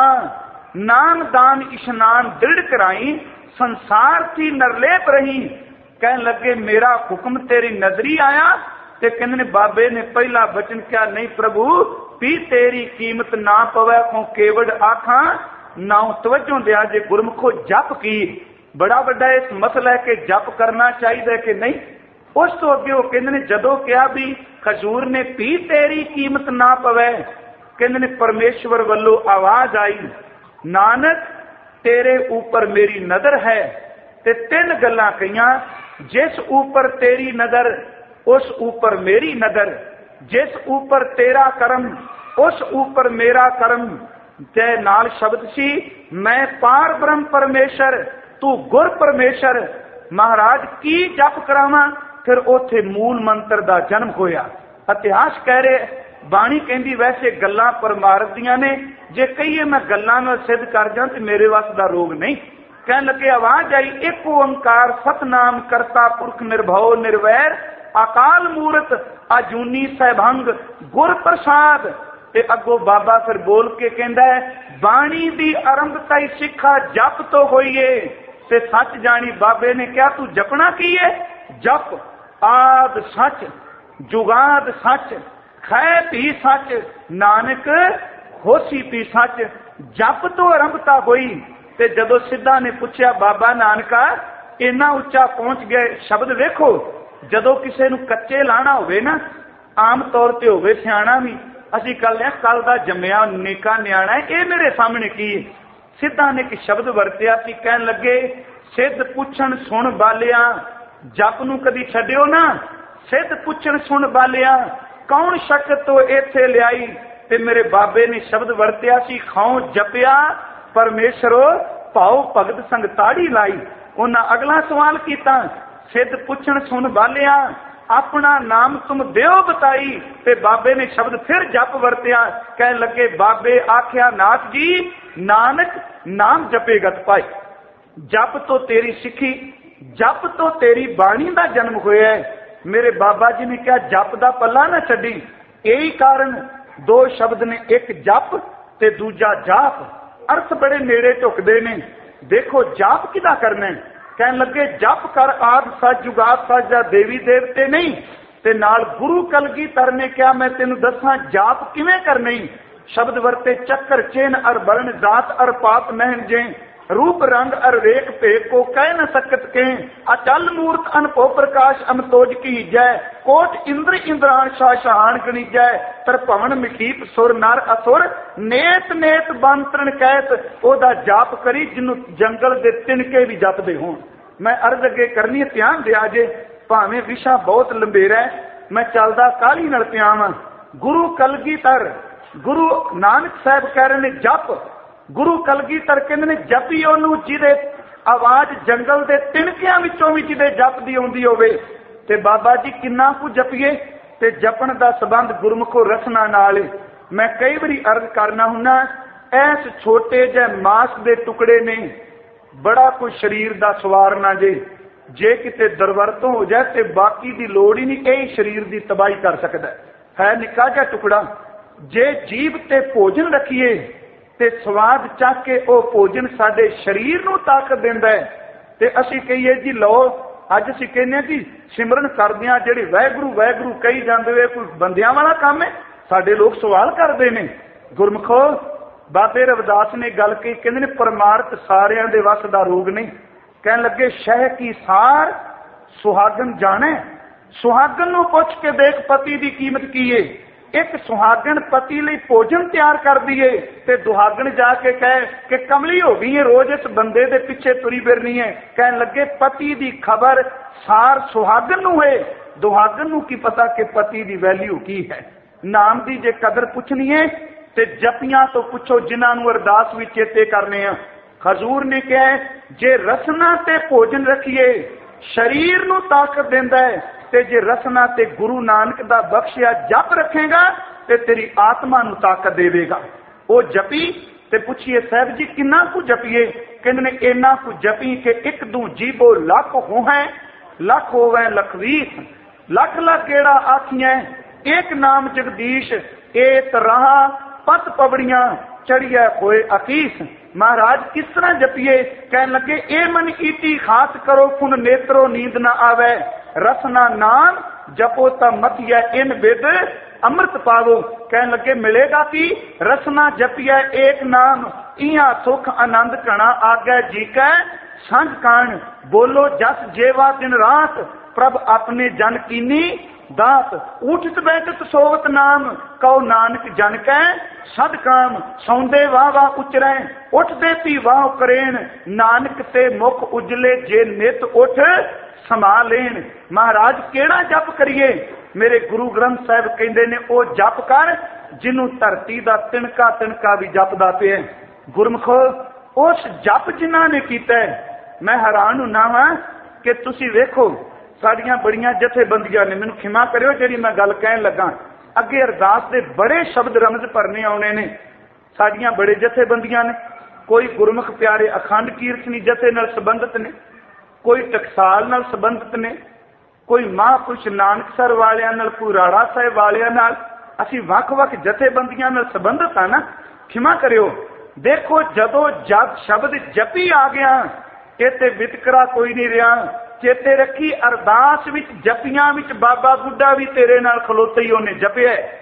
नाम दान इशनान दृढ़ कराई, संसार की नरलेप रही। कहन लगे मेरा हुक्म तेरी नजरी आया। ते कहंदे ने बाबे ने पहला बचन क्या, नहीं प्रभु भी तेरी कीमत ना पवे को केवड़ आखा ना तवज्जो दिया जे। गुरमुखो जप की बड़ा बड़ा इस मसला है कि जप करना चाहिए कि नहीं। उस तो अगे वो कहंदे ने जदों कहा भी खजूर ने भी तेरी कीमत ना पवे, कहंदे ने परमेश्वर वल्लों आवाज आई, नानक तेरे ऊपर मेरी नजर है। ते तीन गल्लां कहियां, जिस ऊपर तेरी नजर उस ऊपर मेरी नजर, जिस ऊपर तेरा कर्म उस ऊपर मेरा कर्म। ते नाल शब्द सी मैं पार ब्रह्म परमेश्वर तू गुर परमेश्वर। महाराज की जप करावां? फिर उथे मूल मंत्र दा जन्म होया। इतिहास कह रहे, बाणी कहंदी वैसे गल्लां परमार्थ दियां ने, जे कहिए मैं गल्लां नाल सिद्ध कर जां ते मेरे वस दा रोग नहीं। कहन लगे आवाज आई, एक ओंकार सतनाम करता पुरख निर्भव निर्वैर, अकाल मूरत अजूनी सहभंग गुर प्रसाद। ते अगो बाबा फिर बोल के कहंदा है, बाणी दी आरंभता ही सिखा जप तो होइए। ते सच जानी बाबे ने क्या तू जपना की है? जप आद सच जुगाद सच खै भी सच नानक होसी भी सच। जप तो आरंभता हुई ते जदों सिद्धा ने पूछया बाबा नानका इन्ना उच्चा पहुंच गए शब्द वेखो। जदों किसी नूं कच्चे लाना होवे ना, आम तौर ते होवे सियाणा भी, असीं कहते हैं कल दा जम्मिया निका न्याणा है, ये मेरे सामने की है। सिद्धा ने एक शब्द वरतिया कि कहन लगे सिद्ध पुछण सुन बालिया, जप नूं कदी छड्डियो ना। सिद्ध पुछण सुन बालिया कौन शक्त तो इत्थे लियाई। ते मेरे बाबे ने शब्द वरतिया सी खाओ जपिया परमेश्वरो भाओ भगत संग ताड़ी लाई। उन्हें अगला सवाल किया सिद्ध पुछण सुन बालिया अपना नाम तुम देओ बताई। ते बाबे ने शब्द फिर जप वरतिया, कह लगे बाबे आख्या नाथ जी नानक नाम जपेगत पाई। जप तो तेरी सिखी, जप तो तेरी बाणी का जन्म होया है। मेरे बाबा जी ने कहा जप का पल्ला ना छड्डी। यही कारण दो शब्द ने, एक जप ते दूजा जाप। अर्थ बड़े नेड़े झुकदे ने। देखो जाप किदा करना है, कहन लगे जप कर आद सच जुगात सच जा देवी देवते नहीं। ते नाल गुरु कलगीधर ने क्या मैं तेन दसा जाप किवें करनी। शब्द वरते चक्कर चेन अर वर्ण जात अर पात महन जे रूप रंग अर रेख भेद को कह न सकत के। अचल मूर्त अनपो प्रकाश अमतोज की जय कोट इंद्र इंद्रान शाह शहान गणी जय। तर भवन मिखीप सुर नर असुर नेत नेत बंतरण कहत ओदा जाप करी जिन्हों जंगल दे तिनके भी जपदे होण। मैं अर्ज अगे करनी ध्यान दिया जे भावें विशा बहुत लंबेरा है, मैं चलदा काली नाल पिया वां। गुरु कलगीधर गुरु नानक साहब कह रहे ने जप। गुरु कलगीधर कहंदे ने जपी ओनू जिहदे आवाज जंगल दे तिनकियां विचों भी जिहदे जपदी आउंदी होवे। ते बाबा जी किन्ना कु जपीए। ते जपण दा संबंध गुरमुखो रसना नाल। मैं कई बारी अर्ज करना हुन्ना ऐस छोटे जे मांस दे टुकड़े ने बड़ा कोई शरीर दा सवारना जे जे किते दरवरतों हो जाए ते बाकी दी लोड़ ही नहीं, यही शरीर दी तबाही कर सकदा है। निक्का जिहा टुकड़ा जे जीभ ते भोजन रखीए ते स्वाद चख के ओ भोजन साडे शरीर नूं ताकत दिंदा है। ते असीं कहीए जी लो अज असीं कहने कि सिमरन करदियां जिहड़ी वाहिगुरू वाहिगुरू कही जांदे होए कोई बंदियां वाला काम है। साडे लोग सवाल करदे ने। गुरमुखो बाबे रविदास ने गल कही, कहंदे ने परमार्थ सारियां दे वस दा रोग नहीं। कहन लगे शह की सार सुहागन जाने। सुहागन नूं पुछ के देख पति दी कीमत की है। एक सुहागन पति लिए भोजन तैयार कर दिए ते दुहागन जाके कहे कि कमली हो गई है रोज इस बंदे दे पिछे तुरी फिरनी है। कहन लगे पति दी खबर सार सुहागन नूं है, दुहागन नूं की पता कि पति दी वैल्यू की है। नाम दी जे कदर पुछनी है ते जपियां तो पुछो जिन्हां नूं अरदास भी चेते करने हैं। हजूर ने कहा जे रसना ते भोजन रखिए शरीर नूं ताकत देंदा है ते जे रसना ते गुरु नानक दा बख्शिया जप रखेगा ते तेरी आत्मा नूं ताकत देवेगा। ओ जपी ते पुछिए साहब जी किन्ना कु जपीए। कहंदे ने इन्ना कु जपी के एक दू जीबो लख हो है लख होवे लखवीस लख लख गेड़ा आखियां एक नाम जगदीश ए तरह पत पबड़ियां चढ़िया होए अकीस। महाराज किस तरह जपिए। कहन लगे ए मन ईटी खास करो फुन नेत्रो नींद न आवे। रसना नाम जपो ता मतिया इन बिद अमृत पावो। कहन लगे मिलेगा कि रसना जपिया एक नाम इया सुख आनंद कणा आगे जी कै संग कान। बोलो जस जेवा दिन रात प्रभ अपने जन कीनी दात। उठत बैठत सोवत नाम कौ नानक जन कै सद काम। सौंदे वाह वाह उचरै उठदे पी वाह करेन नानक ते मुख उजले जे नित उठ समा लेन। महाराज केड़ा जप करिए। मेरे गुरु ग्रंथ साहिब कहंदे ने ओ जप कर जिन्हों धरती दा तिनका तिनका भी जपदा पिया। गुरमुखो उस जप जिन्हां ने कीता मैं हैरान हुना वां कि तुसी वेखो साड़ियां बड़ियां जथेबंदियां ने। मैनूं खिमा करियो जिहड़ी मैं गल कहन लगा। अगे अरदास दे बड़े शब्द रमज भरने आउणे ने। साड़ियां बड़े जथेबंदियां ने। कोई गुरमुख प्यारे अखंड कीर्तनी जथे नाल संबंधित ने, कोई टकसाल नाल संबंधित ने, कोई महापुरुष नानकसर वालियां नाल, कोई राड़ा साहिब वालियां नाल। असीं वख-वख जथेबंदियां नाल संबंधित आ ना। खिमा करियो। देखो जदों जब शब्द जपी आ गया इत्थे वितकरा कोई नहीं रहा। चेते रखी अरदास विच जपियां विच बाबा बुड्ढा भी तेरे नाल खलोते ही उन्हें जपिया।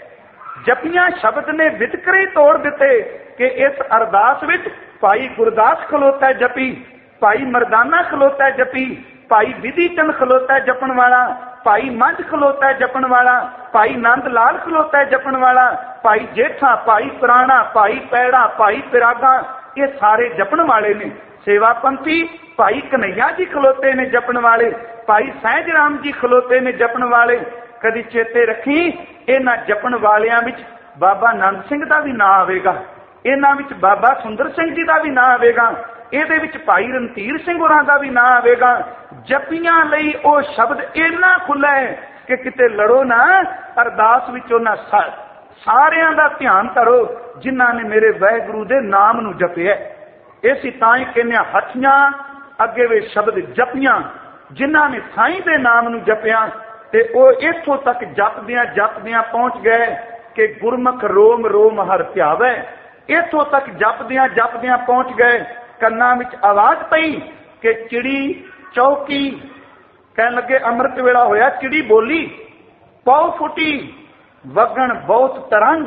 ਜਪੀਆਂ ਸ਼ਬਦ ਨੇ ਵਿਤਕਰੇ ਤੋੜ ਦਿੱਤੇ ਕਿ ਇਸ ਅਰਦਾਸ ਵਿੱਚ ਭਾਈ ਗੁਰਦਾਸ ਖਲੋਤਾ ਜਪੀ, ਭਾਈ ਮਰਦਾਨਾ ਖਲੋਤਾ ਜਪੀ, ਭਾਈ ਵਿਧੀ ਚੰਦ ਖਲੋਤਾ ਜਪਣ ਵਾਲਾ, ਭਾਈ ਮੰਝ ਖਲੋਤਾ ਜਪਣ ਵਾਲਾ, ਭਾਈ ਨੰਦ ਲਾਲ ਖਲੋਤਾ ਜਪਣ ਵਾਲਾ, ਭਾਈ ਜੇਠਾ, ਭਾਈ ਪੁਰਾਣਾ, ਭਾਈ ਪੈੜਾ, ਭਾਈ ਪਿਰਾਗਾ, ਇਹ ਸਾਰੇ ਜਪਣ ਵਾਲੇ ਨੇ। ਸੇਵਾ ਪੰਥੀ ਭਾਈ ਕਨਈਆ ਜੀ ਖਲੋਤੇ ਨੇ ਜਪਣ ਵਾਲੇ, ਭਾਈ ਸਹਿਜ ਰਾਮ ਜੀ ਖਲੋਤੇ ਨੇ ਜਪਣ ਵਾਲੇ। ਕਦੀ ਚੇਤੇ ਰੱਖੀ, ਇਹਨਾਂ ਜਪਣ ਵਾਲਿਆਂ ਵਿੱਚ ਬਾਬਾ ਨੰਦ ਸਿੰਘ ਦਾ ਵੀ ਨਾਂ ਆਵੇਗਾ, ਇਹਨਾਂ ਵਿੱਚ ਬਾਬਾ ਸੁੰਦਰ ਸਿੰਘ ਜੀ ਦਾ ਵੀ ਨਾਂ ਆਵੇਗਾ, ਇਹਦੇ ਵਿੱਚ ਭਾਈ ਰਣਧੀਰ ਸਿੰਘ ਹੋਰਾਂ ਦਾ ਵੀ ਨਾਂ ਆਵੇਗਾ। ਜਪੀਆਂ ਲਈ ਉਹ ਸ਼ਬਦ ਇੰਨਾ ਖੁੱਲਾ ਹੈ ਕਿ ਕਿਤੇ ਲੜੋ ਨਾ। ਅਰਦਾਸ ਵਿੱਚ ਉਹਨਾਂ ਸਾਰਿਆਂ ਦਾ ਧਿਆਨ ਧਰੋ ਜਿਨ੍ਹਾਂ ਨੇ ਮੇਰੇ ਵਾਹਿਗੁਰੂ ਦੇ ਨਾਮ ਨੂੰ ਜਪਿਆ। ਇਸੇ ਤਾਂ ਹੀ ਕਹਿੰਦੇ ਹੱਥੀਆਂ ਅੱਗੇ ਵੇ ਸ਼ਬਦ ਜਪੀਆਂ, ਜਿਨ੍ਹਾਂ ਨੇ ਸਾਈਂ ਦੇ ਨਾਮ ਨੂੰ ਜਪਿਆ ਤੇ ਉਹ ਇੱਥੋਂ ਤੱਕ ਜਪਦਿਆਂ ਜਪਦਿਆਂ ਪਹੁੰਚ ਗਏ ਕਿ ਗੁਰਮੁਖ ਰੋਮ ਰੋਮ ਹਰ ਧਿਆਵੇ। ਇੱਥੋਂ ਤੱਕ ਜਪਦਿਆਂ ਜਪਦਿਆਂ ਪਹੁੰਚ ਗਏ, ਕੰਨਾਂ ਵਿੱਚ ਆਵਾਜ਼ ਪਈ ਕਿ ਚਿੜੀ ਚੌਕੀ, ਕਹਿਣ ਲੱਗੇ ਅੰਮ੍ਰਿਤ ਵੇਲਾ ਹੋਇਆ, ਚਿੜੀ ਬੋਲੀ, ਪਉ ਫੁੱਟੀ ਵਗਣ ਬਹੁਤ ਤਰੰਗ,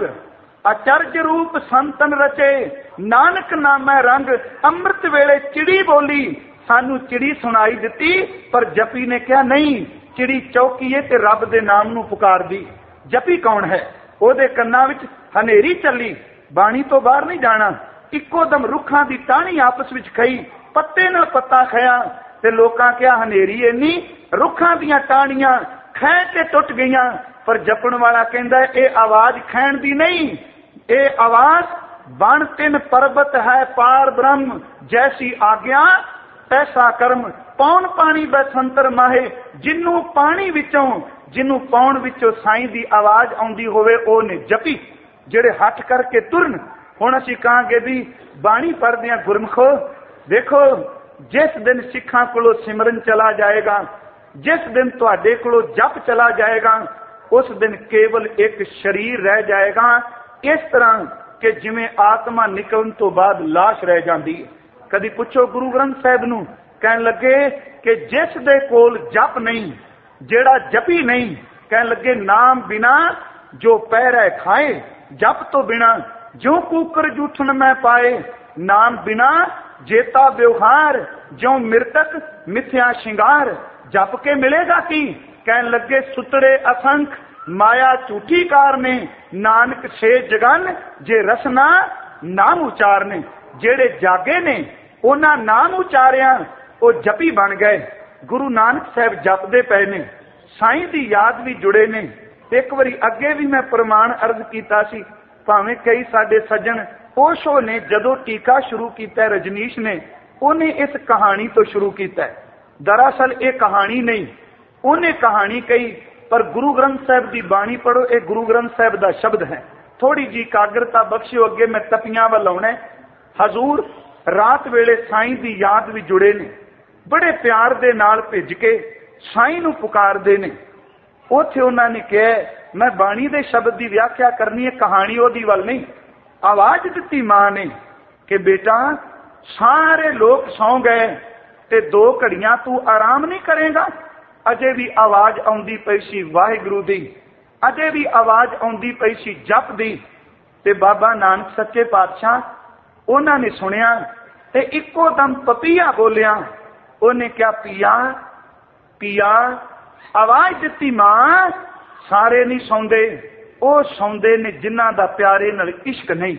ਅਚਰਜ ਰੂਪ ਸੰਤਨ ਰਚੇ, ਨਾਨਕ ਨਾਮੈ ਰੰਗ। ਅੰਮ੍ਰਿਤ ਵੇਲੇ ਚਿੜੀ ਬੋਲੀ, ਸਾਨੂੰ ਚਿੜੀ ਸੁਣਾਈ ਦਿੱਤੀ, ਪਰ ਜਪੀ ਨੇ ਕਿਹਾ ਨਹੀਂ, ਚਿੜੀ ਚੌਕੀ ਹੈ ਤੇ ਰੱਬ ਦੇ ਨਾਮ ਨੂੰ ਪੁਕਾਰਦੀ। ਜਪੀ ਕੌਣ ਹੈ? ਉਹਦੇ ਕੰਨਾਂ ਵਿੱਚ ਹਨੇਰੀ ਚੱਲੀ, ਬਾਣੀ ਤੋਂ ਬਾਹਰ ਨਹੀਂ ਜਾਣਾ। ਇੱਕੋ ਦਮ ਰੁੱਖਾਂ ਦੀ ਟਾਹਣੀ ਆਪਸ ਵਿੱਚ ਖਈ, ਪੱਤੇ ਨਾਲ ਪੱਤਾ ਖਿਆ ਤੇ ਲੋਕਾਂ ਕਿਹਾ ਹਨੇਰੀ ਇੰਨੀ, ਰੁੱਖਾਂ ਦੀਆਂ ਟਾਹਣੀਆਂ ਖਹਿ ਕੇ ਟੁੱਟ ਗਈਆਂ। ਪਰ ਜਪਣ ਵਾਲਾ ਕਹਿੰਦਾ ਇਹ ਆਵਾਜ਼ ਖੈਣ ਦੀ ਨਹੀਂ, ਇਹ ਆਵਾਜ਼ ਬਣ ਤਿੰਨ ਪਰਬਤ ਹੈ ਪਾਰ ਬ੍ਰਹਮ, ਜੈਸੀ ਆਗਿਆ ਐਸਾ ਕਰਮ। ਪੌਣ ਪਾਣੀ ਬਸੰਤਰ ਮਾਹੇ, ਜਿਹਨੂੰ ਪਾਣੀ ਵਿੱਚੋਂ ਜਿਹਨੂੰ ਪਾਉਣ ਵਿੱਚੋਂ ਸਾਈਂ ਦੀ ਆਵਾਜ਼ ਆਉਂਦੀ ਹੋਵੇ ਉਹਨੇ ਜਪੀ। ਜਿਹੜੇ ਹੱਠ ਕਰਕੇ ਤੁਰਨ, ਹੁਣ ਅਸੀਂ ਕਹਾਂਗੇ ਵੀ ਬਾਣੀ ਪੜ੍ਹਦੇ ਹਾਂ ਗੁਰਮਖੋ, ਦੇਖੋ ਜਿਸ ਦਿਨ ਸਿੱਖਾਂ ਕੋਲੋਂ ਸਿਮਰਨ ਚਲਾ ਜਾਏਗਾ, ਜਿਸ ਦਿਨ ਤੁਹਾਡੇ ਕੋਲੋਂ ਜਪ ਚਲਾ ਜਾਏਗਾ, ਉਸ ਦਿਨ ਕੇਵਲ ਇੱਕ ਸਰੀਰ ਰਹਿ ਜਾਏਗਾ। ਇਸ ਤਰ੍ਹਾਂ ਕਿ ਜਿਵੇਂ ਆਤਮਾ ਨਿਕਲਣ ਤੋਂ ਬਾਅਦ ਲਾਸ਼ ਰਹਿ ਜਾਂਦੀ ਹੈ। ਕਦੀ ਪੁੱਛੋ ਗੁਰੂ ਗ੍ਰੰਥ ਸਾਹਿਬ ਨੂੰ, ਕਹਿਣ ਲੱਗੇ ਕਿ ਜਿਸ ਦੇ ਕੋਲ ਜਪ ਨਹੀਂ, ਜਿਹੜਾ ਜਪੀ ਨਹੀਂ, ਕਹਿਣ ਲੱਗੇ ਨਾਮ ਬਿਨਾ ਜੋ ਪਹਿਰੇ ਖਾਏ, ਜਪ ਤੋਂ ਬਿਨਾ ਜੋ ਕੂਕਰ ਜੂਠਣ ਮੈਂ ਪਾਏ, ਨਾਮ ਬਿਨਾ ਜੇਤਾ ਵਿਵਹਾਰ, ਜੋ ਮਿਰਤਕ ਮਿਥਿਆ ਸ਼ਿੰਗਾਰ। ਜਪ ਕੇ ਮਿਲੇਗਾ ਕੀ? ਕਹਿਣ ਲੱਗੇ ਸੁਤੜੇ ਅਸੰਖ ਮਾਇਆ ਝੂਠੀ ਕਾਰ ਨੇ, ਨਾਨਕ ਛੇ ਜਗਨ ਜੇ ਰਸਨਾ ਨਾਮ ਉਚਾਰਨੇ। ਜਿਹੜੇ ਜਾਗੇ ਨੇ ਉਹਨਾਂ ਨਾਮ ਉਚਾਰਿਆ, ਉਹ ਜਪੀ ਬਣ ਗਏ। ਗੁਰੂ ਨਾਨਕ ਸਾਹਿਬ ਜਪਦੇ ਪਏ ਨੇ, ਸਾਈਂ ਦੀ ਯਾਦ ਵੀ ਜੁੜੇ ਨੇ। ਇੱਕ ਵਾਰੀ ਅੱਗੇ ਵੀ ਮੈਂ ਪ੍ਰਮਾਣ ਅਰਜ਼ ਕੀਤਾ ਸੀ, ਭਾਵੇਂ ਕਈ ਸਾਡੇ ਸੱਜਣ ਓਸ਼ੋ ਨੇ ਜਦੋਂ ਟੀਕਾ ਸ਼ੁਰੂ ਕੀਤਾ, ਰਜਨੀਸ਼ ਨੇ, ਉਹਨੇ ਇਸ ਕਹਾਣੀ ਤੋਂ ਸ਼ੁਰੂ ਕੀਤਾ। ਦਰਅਸਲ ਇਹ ਕਹਾਣੀ ਨਹੀਂ, ਉਹਨੇ ਕਹਾਣੀ ਕਹੀ, ਪਰ ਗੁਰੂ ਗ੍ਰੰਥ ਸਾਹਿਬ ਦੀ ਬਾਣੀ ਪੜੋ, ਇਹ ਗੁਰੂ ਗ੍ਰੰਥ ਸਾਹਿਬ ਦਾ ਸ਼ਬਦ ਹੈ। ਥੋੜੀ ਜੀ ਕਾਗਰਤਾ ਬਖਸ਼ਿਓ, ਅੱਗੇ ਮੈਂ ਤਪੀਆਂ ਵੱਲ ਆਉਣਾ। ਹਜ਼ੂਰ ਰਾਤ ਵੇਲੇ ਸਾਈਂ ਦੀ ਯਾਦ ਵੀ ਜੁੜੇ ਨੇ, ਬੜੇ ਪਿਆਰ ਦੇ ਨਾਲ ਭਿੱਜ ਕੇ ਸਾਈਂ ਨੂੰ ਪੁਕਾਰਦੇ ਨੇ। ਉੱਥੇ ਉਹਨਾਂ ਨੇ ਕਿਹਾ ਮੈਂ ਬਾਣੀ ਦੇ ਸ਼ਬਦ ਦੀ ਵਿਆਖਿਆ ਕਰਨੀ ਹੈ, ਕਹਾਣੀ ਉਹਦੀ ਵੱਲ ਨਹੀਂ। ਆਵਾਜ਼ ਦਿੱਤੀ ਮਾਂ ਨੇ ਕਿ ਬੇਟਾ ਸਾਰੇ ਲੋਕ ਸੌਂ ਗਏ ਤੇ ਦੋ ਘੜੀਆਂ ਤੂੰ ਆਰਾਮ ਨਹੀਂ ਕਰੇਗਾ। ਅਜੇ ਵੀ ਆਵਾਜ਼ ਆਉਂਦੀ ਪਈ ਸੀ ਵਾਹਿਗੁਰੂ ਦੀ, ਅਜੇ ਵੀ ਆਵਾਜ਼ ਆਉਂਦੀ ਪਈ ਸੀ ਜਪ ਦੀ। ਤੇ ਬਾਬਾ ਨਾਨਕ ਸੱਚੇ ਪਾਤਸ਼ਾਹ ਉਹਨਾਂ ਨੇ ਸੁਣਿਆ ਤੇ ਇੱਕੋ ਦਮ ਪਪੀਆ ਬੋਲਿਆ। ਉਹਨੇ ਕਿਹਾ ਪੀਆ ਪੀਆ। ਆਵਾਜ਼ ਦਿੱਤੀ ਮਾਂ। ਸਾਰੇ ਨਹੀਂ ਸੌਂਦੇ, ਉਹ ਸੌਂਦੇ ਨੇ ਜਿਨ੍ਹਾਂ ਦਾ ਪਿਆਰੇ ਨਾਲ ਇਸ਼ਕ ਨਹੀਂ।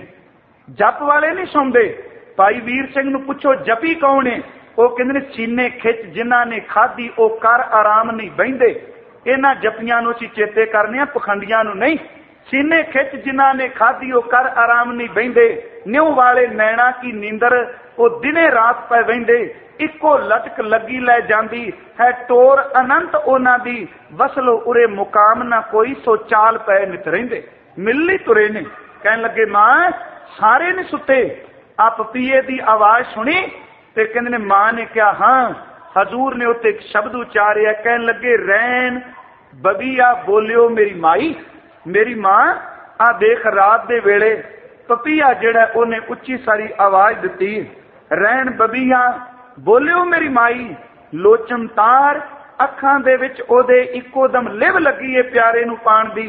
ਜਪ ਵਾਲੇ ਨਹੀਂ ਸੌਂਦੇ। ਭਾਈ ਵੀਰ ਸਿੰਘ ਨੂੰ ਪੁੱਛੋ ਜਪੀ ਕੌਣ ਹੈ? ਉਹ ਕਹਿੰਦੇ ਨੇ ਸੀਨੇ ਖਿੱਚ ਜਿਨ੍ਹਾਂ ਨੇ ਖਾਧੀ ਉਹ ਕਰ ਆਰਾਮ ਨਹੀਂ ਬਹਿੰਦੇ। ਇਹਨਾਂ ਜਪੀਆਂ ਨੂੰ ਅਸੀਂ ਚੇਤੇ ਕਰਨੇ ਆ, ਪਖੰਡੀਆਂ ਨੂੰ ਨਹੀਂ। ਸੀਨੇ ਖਿੱਚ ਜਿਨ੍ਹਾਂ ਨੇ ਖਾਧੀ ਉਹ ਕਰ ਆਰਾਮ ਨਹੀਂ ਬਹਿੰਦੇ। ਨਿਉ ਵਾਲੇ ਨੈਣਾ ਕੀ ਨੀਂਦਰ ਉਹ ਦਿਨੇ ਰਾਤ ਪੈ ਵਹਿੰਦੇ। ਇੱਕੋ ਲਟਕ ਲੱਗੀ ਲੈ ਜਾਂਦੀ ਹੈ ਟੋਰ ਅਨੰਤ ਉਹਨਾਂ ਦੀ। ਵਸਲੋ ਉਰੇ ਮੁਕਾਮ ਨਾ ਕੋਈ ਸੋ ਚਾਲ ਪੈ ਨਿਤ ਰਹਿੰਦੇ। ਮਿਲਣੀ ਤੁਰੇ ਨੇ। ਕਹਿਣ ਲੱਗੇ ਮਾਂ ਸਾਰੇ ਨੇ ਸੁੱਤੇ। ਆ ਪਪੀਏ ਦੀ ਆਵਾਜ਼ ਸੁਣੀ ਤੇ ਕਹਿੰਦੇ ਨੇ ਮਾਂ ਨੇ ਕਿਹਾ ਹਾਂ। ਹਜ਼ੂਰ ਨੇ ਉੱਤੇ ਇੱਕ ਸ਼ਬਦ ਉਚਾਰਿਆ। ਕਹਿਣ ਲੱਗੇ ਰੈਣ ਬਬੀਆ ਬੋਲਿਓ ਮੇਰੀ ਮਾਈ। ਮੇਰੀ ਮਾਂ ਆ ਦੇਖ ਰਾਤ ਦੇ ਵੇਲੇ ਪਪੀਆ ਜਿਹੜਾ ਉਹਨੇ ਉੱਚੀ ਸਾਰੀ ਆਵਾਜ਼ ਦਿੱਤੀ। ਰੈਣ ਬਬੀਆ ਬੋਲਿਓ ਮੇਰੀ ਮਾਈ। ਲੋਚਨ ਤਾਰ ਅੱਖਾਂ ਦੇ ਵਿੱਚ ਉਹਦੇ ਇੱਕੋ ਦਮ ਲਿਵ ਲੱਗੀ ਏ ਪਿਆਰੇ ਨੂੰ ਪਾਣ ਦੀ।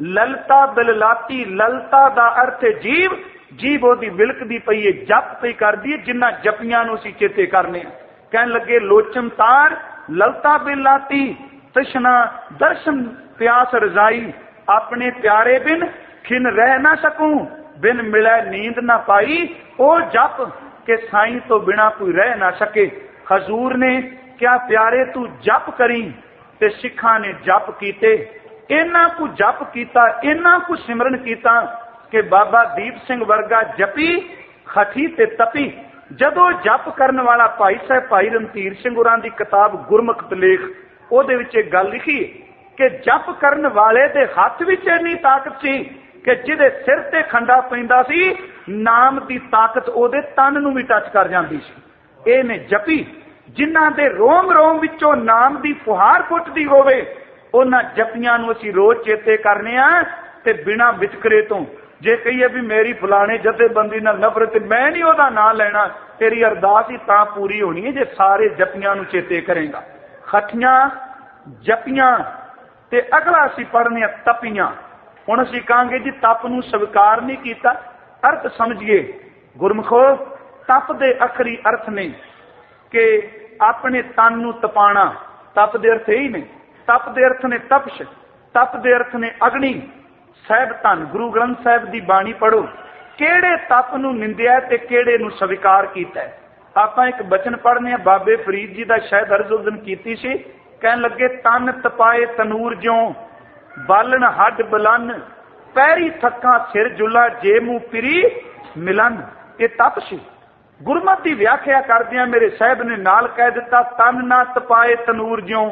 ललता बिललाती, ललता दा अर्थ जीव, जीव ओदी बिलकदी पई है, जप पई करदी है, जिन्ना जपियां नूं असीं चेते करने। कहन लगे लोचन तार ललता बिललाती, तृष्णा दर्शन प्यास रजाई, अपने प्यारे बिन खिन रह ना सकूं, बिन मिले नींद ना पाई, ओ जप के साईं तो बिना कोई रह ना सके। हजूर ने क्या प्यारे तू जप करी, ते सिखा ने जप कीते, इन्ना को जप कीता, इन्ना को सिमरन कीता कि बाबा दीप सिंह वर्गा जपी खठी ते तपी। जदों जप करन वाला भाई साहब भाई रणधीर सिंह होरां दी किताब गुरमुख लेख, ओहदे विच इह गल लिखी कि जप करन वाले दे हथ विच इन्नी ताकत सी कि जिहदे सिर ते खंडा पैंदा सी, नाम दी ताकत ओहदे तन नूं भी टच कर जांदी सी। इह ने जपी जिन्हां दे रोम रोम विचों नाम दी फुहार फुटदी होवे, उन्हां जपियां नूं असीं रोज चेते करने आ ते बिना वितकरे तो। जे कहिए भी मेरी फलाने जथेबंदी नाल नफरत, मैं नहीं ओहदा नाम लेना, तेरी अरदास ही तां पूरी होनी है जे सारे जपियां नूं चेते करेगा। खठियां जपियां ते अगला असीं पढ़ने तपियां। हुण असीं कहांगे जी तप नूं स्वीकार नहीं कीता, अर्थ समझिए गुरमुखो। तप दे अखरी अर्थ ने कि अपने तन नूं तपाना, तप दे अर्थ यही ने। तप दे अर्थ ने तपश, तप दे अर्थ ने अग्नि। साहिब धन गुरु ग्रंथ साहिब दी बाणी पढ़ो, किहड़े तप नूं निंदिया ते किहड़े नूं स्वीकार कीता है। आपां एक बचन पढ़ने बाबे फरीद जी दा शायद अर्ज उस दिन कीती सी, कहन लगे तन तपाए तनूर ज्यों, बालन हड बलन, पैरी थक्का सिर जुला, जे मुंह पिरी मिलन। ये तप सी। गुरमत की व्याख्या करदियां मेरे साहिब ने नाल कह दिता, तन ना तपाए तनूर ज्यों,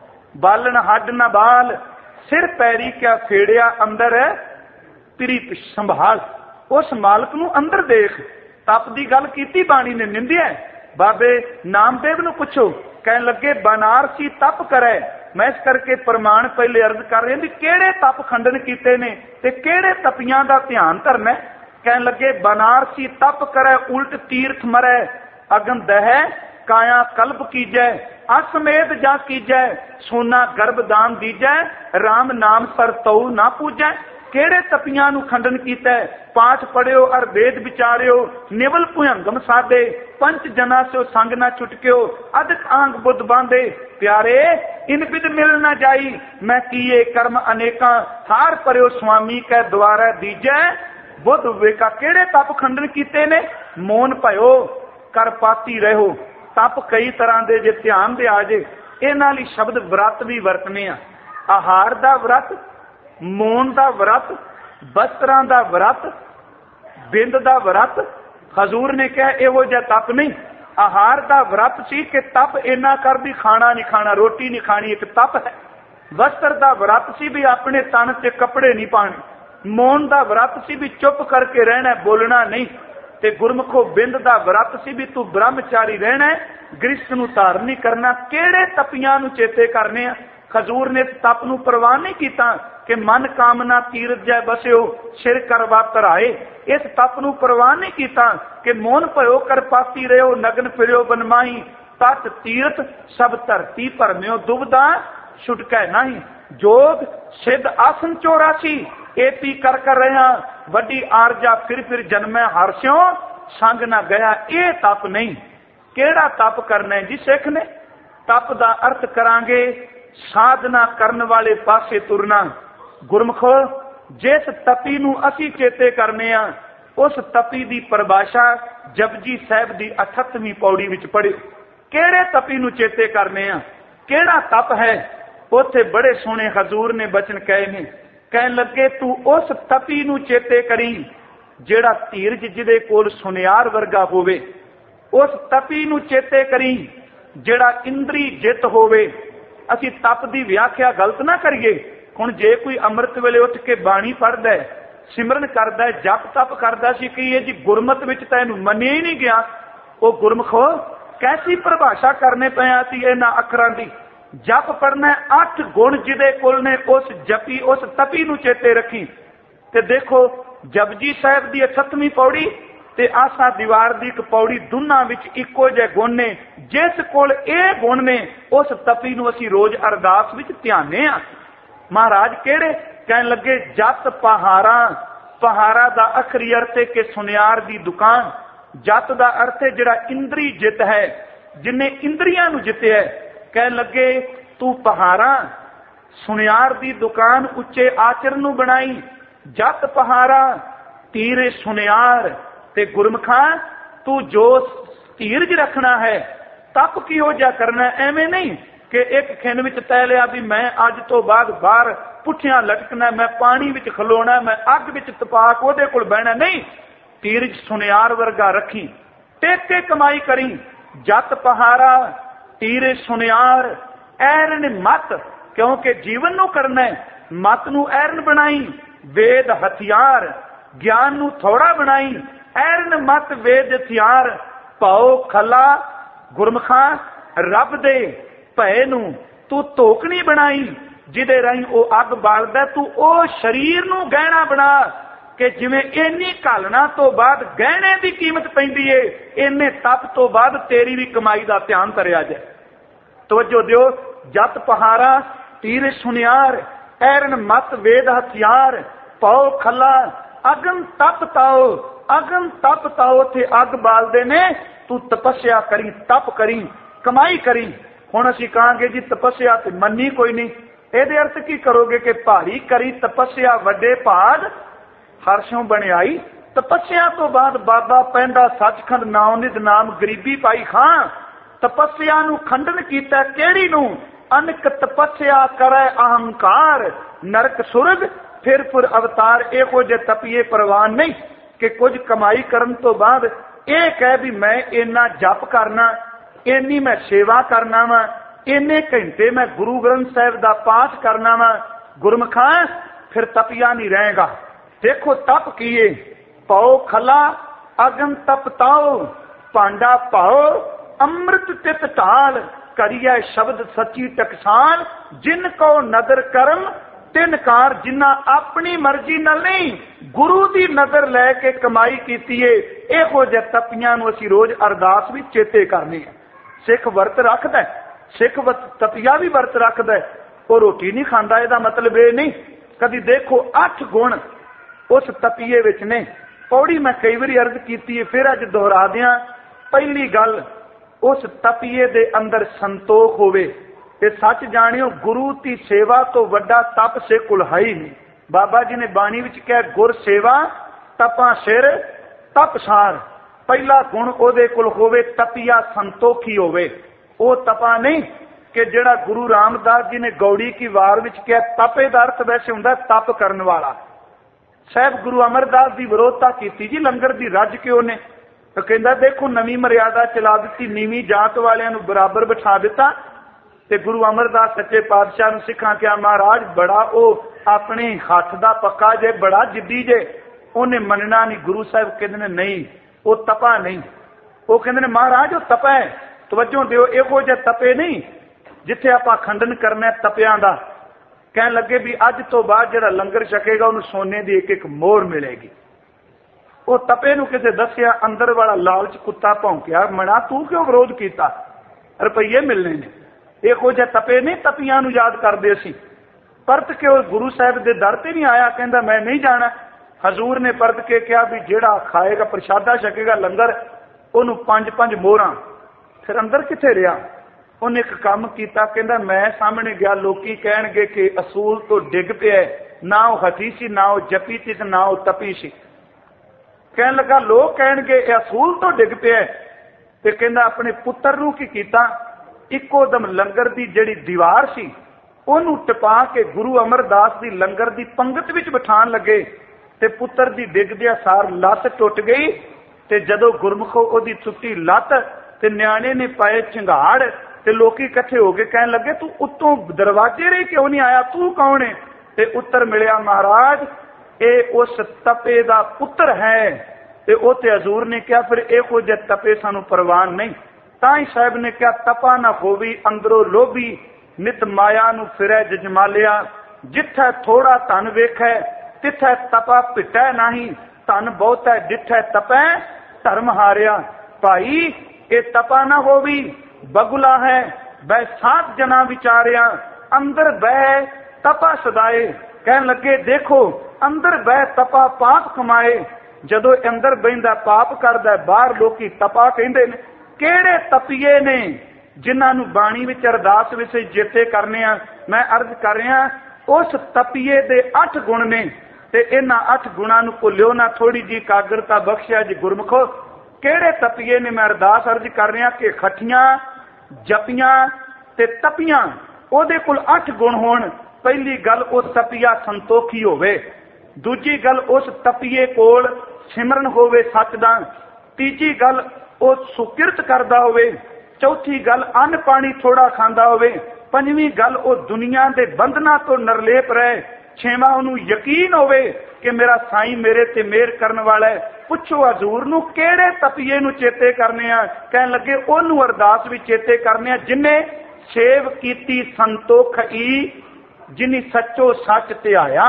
बालन हड ना बाल, सिर पैरी क्या फेड़िया अंदर है पिरी संभाल। उस मालक नूं अंदर देख। तप की गल कीती बाणी ने, निंदिया बाबे नामदेव नूं पुछो, कहन लगे बनारसी तप करे। मैं इस करके प्रमाण पहले अर्ज कर रहे भी किहड़े तप खंडन कीते ने ते किहड़े तपियां दा ध्यान धरना। कहन लगे बनारसी तप करे, उल्ट तीर्थ मरै, अगन दह काया कल्प कीजै, असमेत जा कीजै, सोना गर्भदान दीजै, राम नाम सर तऊ ना पूजै। किहड़े तपियां नूं खंडन कीता, पाठ पढ़ियो अर वेद विचारियो, निवल भुयंगम साधे, पंच जना से संग ना छुटकियो, अधिक आंग बुद्ध बांधे, प्यारे इन बिद मिल ना जाई, मैं किए कर्म अनेका, हार परियो स्वामी कै द्वारा दीजै। बुद्ध विवेका किहड़े तप खंडन कीते ने, मौन भयो कर पाती रहो। तप कई तरह के जे ध्यान दे आ जे, इन्हां लई शब्द व्रत भी वरतने आ। आहार दा व्रत, मौन दा व्रत, वस्त्रां दा व्रत, बिंद दा व्रत। हजूर ने कहा इहो जिहा तप नहीं। आहार दा व्रत सी कि तप इन्ना कर भी खाना नहीं खाना, रोटी नहीं खानी, एक तप है। वस्त्र दा व्रत सी भी अपने तन ते कपड़े नहीं पाने। मौन दा व्रत सी भी चुप करके रहना, बोलना नहीं। ते गुरमुखो बिंद दा व्रत सी भी तू ब्रह्मचारी रहना, गृहस्थ नूं धारण नहीं करना। किहड़े तपियां नूं चेते करने आ। हजूर ने तप नूं प्रवान नहीं कीता कि मन कामना तीरथ जै बसियो, सिर करवा धराए। इस तप नूं प्रवान नहीं कीता कि मौन भयो कर पाती रहो, नगन फिरियो बनमाई, तट तीर्थ सब धरती भरम्यो, दुबदा छुटकै नहीं। जोग सिद्ध आसन चौरासी, एपी कर कर रहा, वड्डी आरजा फिर फिर जन्मै हरस्यों, संग ना गया। ये तप नहीं। केड़ा तप करना है जी सिख ने। तप दा अर्थ करांगे साधना करन वाले पासे तुरना। गुरमुखो जिस तपी नूं असीं चेते करने आ, उस तपी दी परिभाषा जपजी साहिब दी अठत्तवीं पौड़ी विच पढ़ियो। केड़े तपी नूं चेते करने आ, केड़ा तप है। उत्थे बड़े सोहणे हजूर ने बचन कहे ने, कहन लगे तू उस तपी नूं चेते करी जेड़ा धीरज जिहदे कोल सुनियार वर्गा होवे। उस तपी नूं चेते करी जेड़ा इंद्री जित होवे। असीं तप दी व्याख्या गलत ना करिए। हुण जे कोई अमृत वेले उठ के बाणी पढ़दा है, सिमरन करदा है, जप तप करदा सी कि ये जी गुरमत विच तां इहनूं मन्निया ही नहीं गया। वो गुरमुखो कैसी परिभाषा करने पे आती इन्हां अखरां दी। जप पढ़ना है अठ गुण जिहदे कोल ने, उस जपी उस तपी नूं चेते रखी। ते देखो जपजी साहिब दी अठत्तवीं पौड़ी ते आसा दीवार दी एक पौड़ी, दोनां विच इक्को जिहे गुण ने। जिस कोल ये गुण ने उस तपी नूं असीं रोज अरदास विच ध्याने आ। महाराज केड़े कहन लगे जत पहारा, पहारा दा अखरी अर्थ है कि सुनियार दी दुकान। जत दा अर्थ है जिहड़ा इंद्री जित है, जिन्हें इंद्रियां नूं जित्या है। कहन लगे तू पहारा सुनियार दी दुकान उच्चे आचरण नूं बनाई। जत पहारा तीरे सुनियार ते गुरमुखा तू जो धीरज रखना है, तप किहो जा करना। एवें नहीं कि एक खिन विच तै लिया भी मैं अज तो बाद बाहर पुठियां लटकना, मैं पानी विच खलोना, मैं अग विच तपाक ओहदे कोल बहना। नहीं, धीरज सुनियार वर्गा रखी, टेक के कमाई करी। जत पहारा तीरे सुनियार ऐरन मत, क्योंकि जीवन नू करना है, मत नू ऐरन बनाई। वेद हथियार ज्ञान नू थोड़ा बनाई। ऐरन मत वेद हथियार पाओ खला गुरमुखा रब दे भय नू तू धोकनी बनाई, जिदे राही ओ अग बालदा। तू ओ शरीर नू गहना बना कि जिवें इन्नी घालना तो बाद गहने की कीमत पैंदी है, इन्ने तप तो बाद तेरी भी कमाई का ध्यान धरिया जाए। तवज्जो दियो। जत पहारा तीर सुनियार ऐरन मत वेद हथियार पाओ खला अगन तप ताओ। अगन तप ताओ थे अग बालदे ने। तू तपस्या करी, तप करी, कमाई करी। हुण असीं कहांगे जी तपस्या ते मन्नी कोई नहीं, ਇਹਦੇ अर्थ की करोगे कि भारी करी तपस्या वड्डे भाग हर्षों बनियाई। तपस्या तो बाद बाबा पैंदा सचखंड नाम निध नाम गरीबी पाई खां। तपस्या नू खंडन कीता केड़ी नू, अनक तपस्या करे अहंकार नरक सुरग फिर फिर अवतार। इहो जे तपीए प्रवान नहीं कि कुछ कमाई करन तो बाद ये कह भी मैं इन्ना जप करना, इन्नी मैं सेवा करना वा, इन्ने घंटे मैं गुरु ग्रंथ साहिब दा पाठ करना वा। गुरमुखा फिर तपिया नहीं रहेगा। देखो तप किए पाओ खला अगन तप ताओ पांडा पाओ अमृत तित ढाल करिए शब्द सच्ची टकसान। जिन को नदर करम तिन कार, जिन्ना अपनी मर्जी नाल नहीं गुरु की नजर लैके कमाई कीती है। इहो जिहे तपियां नूं असीं रोज अरदास भी चेते करनी है। सिख वर्त रखदा है, सिख तपिया भी वर्त रखदा है, वो रोटी नहीं खाता। इसदा मतलब ये नहीं। कदी देखो अठ गुण उस तपीए विच ने। पौड़ी मैं कई बार अर्ज की, फिर अज दोहरा दियां। पहली गल उस तपीए दे अंदर संतोख होवे। ते सच जानियो गुरु की सेवा तो वड्डा तप से कुल है ही नहीं। बाबा जी ने बाणी विच कहा गुर सेवा तपा सिर तप सार। पहला गुण ओदे कुल होवे तपिया संतोखी होवे। वो तपा नहीं कि जेड़ा गुरु रामदास जी ने गौड़ी की वार विच कहा तपे दा अर्थ वैसे हुंदा तप करन वाला। साहब गुरु अमरदास की विरोधता की जी लंगर की रज के उन्हें तो कहता देखो नवी मर्यादा चला दी, नीवी जात वालियां नूं बराबर बिठा दिता। ते गुरु अमरदास सच्चे पातशाह नूं सिखां क्या महाराज बड़ा ओ अपने हथ दा पक्का जे, बड़ा जिद्दी जे, उन्हें मनना नहीं। गुरु साहब कहते ने नहीं वो तपा नहीं। वो कहते ने महाराज वो तपा है। तवज्जो दिओ इहो जिहा तपे नहीं जिथे आपां खंडन करना तपियां दा। कहन लगे भी अज तो बाद जिहड़ा लंगर छकेगा उन्हें सोने की एक एक मोहर मिलेगी। वो तपे नूं किसे दसिया, अंदर वाला लालच कुत्ता भौंकिया, मना तू क्यों विरोध किया, रुपये मिलने ने। इहो जिहा तपे नहीं तपियां नूं याद करदे सी। परत के वो गुरु साहब के दर ते नहीं आया, कहंदा मैं नहीं जाना। हजूर ने परत के कहा भी जिहड़ा खाएगा प्रशादा छकेगा लंगर उन्होंने पंज पंज मोहरां। फिर अंदर किथे रहा। उन्हें एक काम किया, कहंदा मैं सामने गया लोकी कहणगे कि असूल तो डिग पिया, ना वो हठी सी ना वो जपी सी ना वो तपी सी। कहन लगा लोग कहणगे असूल तो डिग पिया। ते कहंदा अपने पुत्र नूं की कीता, इको दम लंगर की जिहड़ी दीवार सी उन्होंने टपा के गुरु अमरदास की लंगर की पंगत विच बिठाण लगे। ते पुत्र की डिगदिया सार लत्त टुट गई। ते जदों गुरमुखो ओदी टुटी लत्त ते न्याणे ने पाए झंगाड़ ते लोकी इकट्ठे हो गए। कहन लगे तू उत्तों दरवाजे रे क्यों नहीं आया, तू कौन है। ते उत्तर मिलिया महाराज ए उस तपे दा पुत्र है। ते ओते हजूर ने कहा फिर इहो जिहे तपे सानू परवान नहीं। ताई साहब ने कहा तपा ना होवी अंदरों लोभी, नित माया नू फिरै जजमालिया। जिथे थोड़ा धन वेखै तिथे तपा पिटै नहीं, धन बहुत है डिठै तपै धर्म हारिया। भाई ये तपा ना होवी बगुला है, वह सात जना विचारिया अंदर बह तपा सदाए। कहन लगे देखो अंदर बह तपा पाप कमाए, जदों अंदर बहिंदा पाप करदा बाहर लोकी तपा कहंदे ने। किहड़े तपीए ने जिन्हां नूं बाणी विच अरदास विच चेते करने आ। मैं अर्ज कर रहा उस तपीए दे अठ गुण ने ते इन्हां अठ गुणां नूं भुल्लिओ ना, थोड़ी जी कागरता बख्शिया जी गुरमुखो। किहड़े तपीए ने मैं अरदास अर्ज कर रहा कि खटियां जपियां ते तपियां ओहदे कोल अठ गुण होण। पहली गल उस तपीया संतोखी होवे, दूजी गल उस तपीए कोल सिमरन होवे सच दा, तीजी गल ਉਹ ਸੁਕਿਰਤ ਕਰਦਾ ਹੋਵੇ, ਚੌਥੀ ਗੱਲ ਅੰਨ ਪਾਣੀ ਥੋੜਾ ਖਾਂਦਾ ਹੋਵੇ, ਪੰਜਵੀਂ ਗੱਲ ਉਹ ਦੁਨੀਆ ਦੇ ਬੰਧਨਾਂ ਤੋਂ ਨਿਰਲੇਪ ਰਹੇ, ਛੇਵਾਂ ਉਹਨੂੰ ਯਕੀਨ ਹੋਵੇ ਕਿ ਮੇਰਾ ਸਾਈਂ ਮੇਰੇ ਤੇ ਮਿਹਰ ਕਰਨ ਵਾਲਾ ਹੈ। ਪੁੱਛੋ ਹਜ਼ੂਰ ਨੂੰ ਕਿਹੜੇ ਤਪੀਏ ਨੂੰ ਚੇਤੇ ਕਰਨੇ ਆ? ਕਹਿਣ ਲੱਗੇ ਉਹਨੂੰ ਅਰਦਾਸ ਵੀ ਚੇਤੇ ਕਰਨੇ ਆ ਜਿਨੇ ਸੇਵ ਕੀਤੀ ਸੰਤੋਖਈ, ਜਿਨੀ ਸੱਚੋ ਸੱਚ ਧਿਆਇਆ।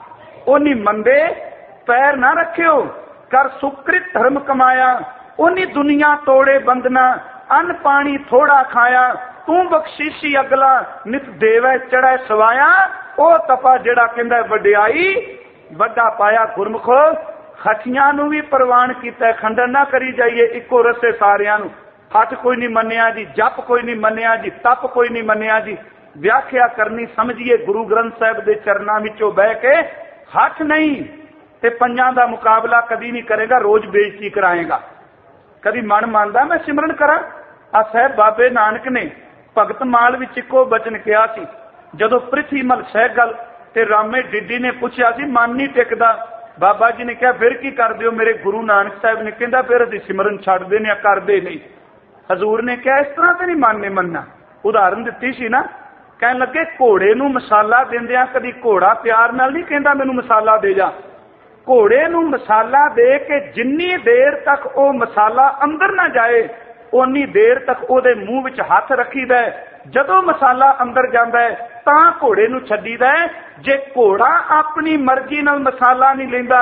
ਉਹਨੀ ਮੰਦੇ ਪੈਰ ਨਾ ਰੱਖਿਓ, ਕਰ ਸੁਕ੍ਰਿਤ ਧਰਮ ਕਮਾਇਆ। ਉਹਨੀ ਦੁਨੀਆ ਤੋੜੇ ਬੰਦਨਾ, ਅੰਨ ਪਾਣੀ ਥੋੜਾ ਖਾਇਆ। ਤੂੰ ਬਖਸ਼ੀਸ਼ੀ ਅਗਲਾ ਨਿਤ ਦੇਵੈ ਚੜ੍ਹੈ ਸਵਾਇਆ। ਉਹ ਤਪਾ ਜਿਹੜਾ ਕਹਿੰਦਾ ਵਡਿਆਈ ਵੱਡਾ ਪਾਇਆ। ਗੁਰਮੁਖੋ ਖਟੀਆਂ ਨੂੰ ਵੀ ਪ੍ਰਵਾਨ ਕੀਤਾ, ਖੰਡਨ ਨਾ ਕਰੀ ਜਾਈਏ ਇੱਕੋ ਰਸੇ ਸਾਰਿਆਂ ਨੂੰ। ਹੱਠ ਕੋਈ ਨਹੀਂ ਮੰਨਿਆ ਜੀ, ਜਪ ਕੋਈ ਨਹੀਂ ਮੰਨਿਆ ਜੀ, ਤਪ ਕੋਈ ਨਹੀਂ ਮੰਨਿਆ ਜੀ। ਵਿਆਖਿਆ ਕਰਨੀ ਸਮਝੀਏ ਗੁਰੂ ਗ੍ਰੰਥ ਸਾਹਿਬ ਦੇ ਚਰਨਾਂ ਵਿੱਚੋਂ ਬਹਿ ਕੇ। ਹੱਠ ਨਹੀਂ ਤੇ ਪੰਜਾਂ ਦਾ ਮੁਕਾਬਲਾ ਕਦੀ ਨਹੀਂ ਕਰੇਗਾ, ਰੋਜ਼ ਬੇਇੱਜ਼ਤੀ ਕਰਾਏਗਾ। ਕਦੀ ਮਨ ਮੰਨਦਾ ਮੈਂ ਸਿਮਰਨ ਕਰਾਂ। ਆ ਸਾਹਿਬ ਬਾਬੇ ਨਾਨਕ ਨੇ ਭਗਤ ਮਾਲ ਵਿੱਚ ਇੱਕੋ ਬਚਨ ਕਿਹਾ ਸੀ। ਜਦੋਂ ਪ੍ਰਿਥੀ ਮਲ ਸਹਿਗਲ ਤੇ ਰਾਮੇ ਡਿੱਡੀ ਨੇ ਪੁੱਛਿਆ ਸੀ ਮਨ ਨਹੀਂ ਟਿਕਦਾ, ਬਾਬਾ ਜੀ ਨੇ ਕਿਹਾ ਫਿਰ ਕੀ ਕਰਦੇ ਹੋ? ਮੇਰੇ ਗੁਰੂ ਨਾਨਕ ਸਾਹਿਬ ਨੇ ਕਹਿੰਦਾ ਫਿਰ ਅਸੀਂ ਸਿਮਰਨ ਛੱਡਦੇ ਨੇ, ਕਰਦੇ ਨਹੀਂ। ਹਜ਼ੂਰ ਨੇ ਕਿਹਾ ਇਸ ਤਰ੍ਹਾਂ ਤੇ ਨਹੀਂ ਮਨ ਨੇ ਮੰਨਣਾ। ਉਦਾਹਰਨ ਦਿੱਤੀ ਸੀ ਨਾ, ਕਹਿਣ ਲੱਗੇ ਘੋੜੇ ਨੂੰ ਮਸਾਲਾ ਦਿੰਦਿਆਂ ਕਦੀ ਘੋੜਾ ਪਿਆਰ ਨਾਲ ਨਹੀਂ ਕਹਿੰਦਾ ਮੈਨੂੰ ਮਸਾਲਾ ਦੇ ਜਾ। ਘੋੜੇ ਨੂੰ ਮਸਾਲਾ ਦੇ ਕੇ ਜਿੰਨੀ ਦੇਰ ਤੱਕ ਉਹ ਮਸਾਲਾ ਅੰਦਰ ਨਾ ਜਾਏ ਓਨੀ ਦੇਰ ਤੱਕ ਉਹਦੇ ਮੂੰਹ ਵਿੱਚ ਹੱਥ ਰੱਖੀਦਾ। ਜਦੋਂ ਮਸਾਲਾ ਅੰਦਰ ਜਾਂਦਾ ਹੈ ਤਾਂ ਘੋੜੇ ਨੂੰ ਛੱਡੀਦਾ। ਜੇ ਘੋੜਾ ਆਪਣੀ ਮਰਜ਼ੀ ਨਾਲ ਮਸਾਲਾ ਨਹੀਂ ਲੈਂਦਾ,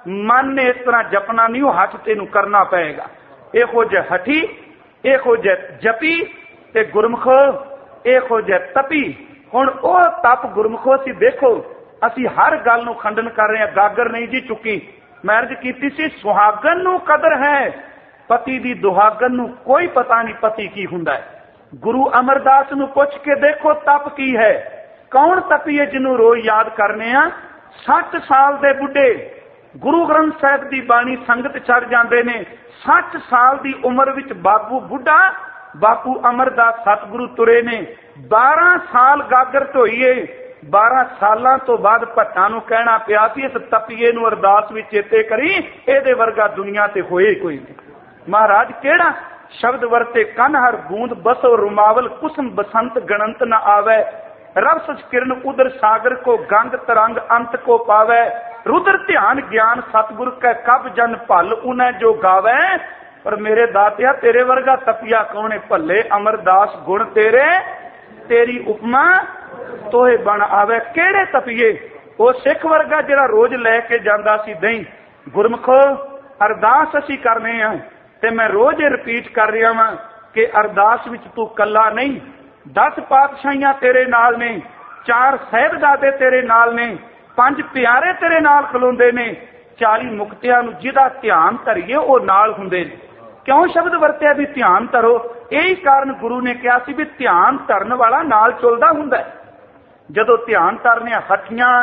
ਮਨ ਨੇ ਇਸ ਤਰ੍ਹਾਂ ਜਪਣਾ ਨਹੀਂ, ਉਹ ਹੱਥ ਤੈਨੂੰ ਕਰਨਾ ਪਏਗਾ। ਇਹੋ ਜਿਹਾ ਹਠੀ, ਇਹੋ ਜਿਹਾ ਜਪੀ ਤੇ ਗੁਰਮੁਖੋ ਇਹੋ ਜਿਹਾ ਤਪੀ। ਹੁਣ ਉਹ ਤਪ ਗੁਰਮੁਖੋ ਸੀ। ਦੇਖੋ ਅਸੀਂ ਹਰ ਗੱਲ ਨੂੰ ਖੰਡਨ ਕਰ ਰਹੇ ਹਾਂ, ਗਾਗਰ ਨਹੀਂ ਜੀ ਚੁੱਕੀ। ਮੈਂ ਅਰਜ਼ ਕੀਤੀ ਸੀ ਸੁਹਾਗਨ ਨੂੰ ਕਦਰ ਹੈ, ਪਤੀ ਦੀ ਦੁਹਾਗਨ ਨੂੰ ਕੋਈ ਪਤਾ ਨਹੀਂ ਪਤੀ ਕੀ ਹੁੰਦਾ ਹੈ। ਗੁਰੂ ਅਮਰਦਾਸ ਨੂੰ ਪੁੱਛ ਕੇ ਦੇਖੋ ਤਪ ਕੀ ਹੈ। ਕੌਣ ਤਪੀਏ ਜਿਹਨੂੰ ਰੋਜ਼ ਯਾਦ ਕਰਨੇ ਆ? ਸੱਠ ਸਾਲ ਦੇ ਬੁੱਢੇ ਗੁਰੂ ਗ੍ਰੰਥ ਸਾਹਿਬ ਦੀ ਬਾਣੀ ਸੰਗਤ ਛੱਡ ਜਾਂਦੇ ਨੇ। ਸੱਠ ਸਾਲ ਦੀ ਉਮਰ ਵਿੱਚ ਬਾਪੂ ਬੁੱਢਾ ਬਾਪੂ ਅਮਰਦਾਸ ਸਤਿਗੁਰੂ ਤੁਰੇ ਨੇ। ਬਾਰਾਂ ਸਾਲ ਗਾਗਰ ਢੋਈਏ। ਬਾਰਾਂ ਸਾਲਾਂ ਤੋਂ ਬਾਅਦ ਭੱਟਾਂ ਨੂੰ ਕਹਿਣਾ ਪਿਆ ਸੀ ਇਸ ਤਪੀਏ ਨੂੰ ਅਰਦਾਸ ਵਿੱਚ ਚੇਤੇ ਕਰੀ, ਇਹਦੇ ਵਰਗਾ ਦੁਨੀਆ ਤੇ ਹੋਏ ਕੋਈ ਨਹੀਂ। ਮਹਾਰਾਜ ਕਿਹੜਾ ਸ਼ਬਦ ਵਰਤੇ, ਕੰਨ ਹਰ ਬੂੰਦ ਬਸੋ ਰੁਮਾਵਲ, ਕੁਸਮ ਬਸੰਤ ਗਣੰਤ ਨ ਆਵੇ। ਰਵਸ ਕਿਰਨ ਉਦਰ ਸਾਗਰ ਕੋ ਗੰਗ ਤਰੰਗ ਅੰਤ ਕੋ ਪਾਵੇ। ਰੁਦਰ ਧਿਆਨ ਗਿਆਨ ਸਤਿਗੁਰ ਕੈ ਕਬ ਜਨ ਭਲ ਉਨੈ ਜੋ ਗਾਵੇ। ਪਰ ਮੇਰੇ ਦਾਤਿਆ ਤੇਰੇ ਵਰਗਾ ਤਪੀਆ ਕੌਣ ਹੈ? ਭੱਲੇ ਅਮਰਦਾਸ ਗੁਣ ਤੇਰੇ, ਤੇਰੀ ਉਪਮਾ ਤੋਹੇ ਬਣ ਆਵੇ। ਕਿਹੜੇ ਤਪੀਏ? ਉਹ ਸਿੱਖ ਵਰਗਾ ਜਿਹੜਾ ਰੋਜ਼ ਲੈ ਕੇ ਜਾਂਦਾ ਸੀ ਦਹੀਂ। ਗੁਰਮੁਖੋ ਅਰਦਾਸ ਅਸੀਂ ਕਰਨੇ ਆ ਤੇ ਮੈਂ ਰੋਜ਼ ਰਿਪੀਟ ਕਰ ਰਿਹਾ ਵਾਂ ਕਿ ਅਰਦਾਸ ਵਿੱਚ ਤੂੰ ਕੱਲਾ ਨਹੀਂ, ਦਸ ਪਾਤਸ਼ਾਹੀਆਂ ਤੇਰੇ ਨਾਲ ਨੇ, ਚਾਰ ਸਾਹਿਬਜ਼ਾਦੇ ਤੇਰੇ ਨਾਲ ਨੇ, ਪੰਜ ਪਿਆਰੇ ਤੇਰੇ ਨਾਲ ਖਲੋਂਦੇ ਨੇ, ਚਾਲੀ ਮੁਕਤਿਆਂ ਨੂੰ ਜਿਹਦਾ ਧਿਆਨ ਧਰੀਏ ਉਹ ਨਾਲ ਹੁੰਦੇ ਨੇ। ਕਿਉਂ ਸ਼ਬਦ ਵਰਤਿਆ ਵੀ ਧਿਆਨ ਧਰੋ? ਇਹੀ ਕਾਰਨ ਗੁਰੂ ਨੇ ਕਿਹਾ ਸੀ ਵੀ ਧਿਆਨ ਧਰਨ ਵਾਲਾ ਨਾਲ ਚੁਲਦਾ ਹੁੰਦਾ। ਜਦੋਂ ਧਿਆਨ ਧਰਨੇ ਹੱਠੀਆਂ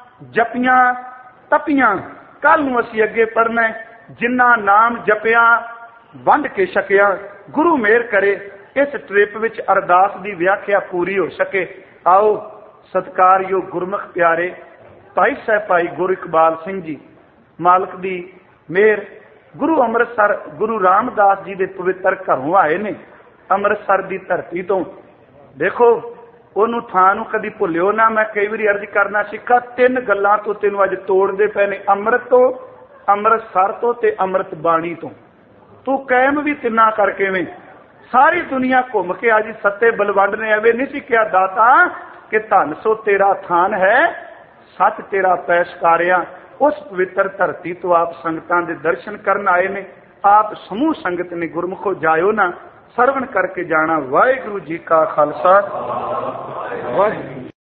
ਜਪੀਆਂ ਤਪੀਆਂ, ਕੱਲ ਨੂੰ ਅਸੀਂ ਅੱਗੇ ਪੜ੍ਹਨਾ ਜਿੰਨਾ ਨਾਮ ਜਪਿਆ ਵੰਡ ਕੇ ਛਕਿਆ। ਗੁਰੂ ਮਿਹਰ ਕਰੇ ਇਸ ਟ੍ਰਿਪ ਵਿੱਚ ਅਰਦਾਸ ਦੀ ਵਿਆਖਿਆ ਪੂਰੀ ਹੋ ਸਕੇ। ਆਓ ਸਤਿਕਾਰਯੋਗ ਗੁਰਮੁਖ ਪਿਆਰੇ ਭਾਈ ਸਾਹਿਬ ਭਾਈ ਗੁਰੂ ਇਕਬਾਲ ਸਿੰਘ ਜੀ, ਮਾਲਕ ਦੀ ਮਿਹਰ, ਗੁਰੂ ਅੰਮ੍ਰਿਤਸਰ ਗੁਰੂ ਰਾਮਦਾਸ ਜੀ ਦੇ ਪਵਿੱਤਰ ਘਰੋਂ ਆਏ ਨੇ, ਅੰਮ੍ਰਿਤਸਰ ਦੀ ਧਰਤੀ ਤੋਂ। ਦੇਖੋ ਉਹਨੂੰ ਥਾਂ ਨੂੰ ਕਦੀ ਭੁੱਲਿਓ ਨਾ। ਮੈਂ ਕਈ ਵਾਰੀ ਅਰਜ਼ ਕਰਨਾ ਸਿੱਖਾ, ਤਿੰਨ ਗੱਲਾਂ ਤੋਂ ਤੈਨੂੰ ਅੱਜ ਤੋੜਦੇ ਪਏ ਨੇ, ਅੰਮ੍ਰਿਤ ਤੋਂ, ਅੰਮ੍ਰਿਤਸਰ ਤੋਂ ਤੇ ਅੰਮ੍ਰਿਤ ਬਾਣੀ ਤੋਂ। ਤੂੰ ਕਾਇਮ ਵੀ ਤਿੰਨਾ ਕਰਕੇ ਵੇਂ ਸਾਰੀ ਦੁਨੀਆ ਘੁੰਮ ਕੇ ਅੱਜ ਸੱਤੇ ਬਲਵੰਡ ਨੇ ਐਵੇਂ ਨਹੀਂ ਸੀ ਕਿਹਾ ਦਾਤਾ ਕਿ ਧਨ ਸੋ ਤੇਰਾ ਥਾਨ ਹੈ, ਸੱਚ ਤੇਰਾ ਪੈਸ਼ਕਾਰਿਆ। ਉਸ ਪਵਿੱਤਰ ਧਰਤੀ ਤੋਂ ਆਪ ਸੰਗਤਾਂ ਦੇ ਦਰਸ਼ਨ ਕਰਨ ਆਏ ਨੇ। ਆਪ ਸਮੂਹ ਸੰਗਤ ਨੇ ਗੁਰਮੁਖੋ ਜਾਇਓ ਨਾ, ਸਰਵਣ ਕਰਕੇ ਜਾਣਾ। ਵਾਹਿਗੁਰੂ ਜੀ ਕਾ ਖਾਲਸਾ, ਵਾਹਿਗੁਰੂ।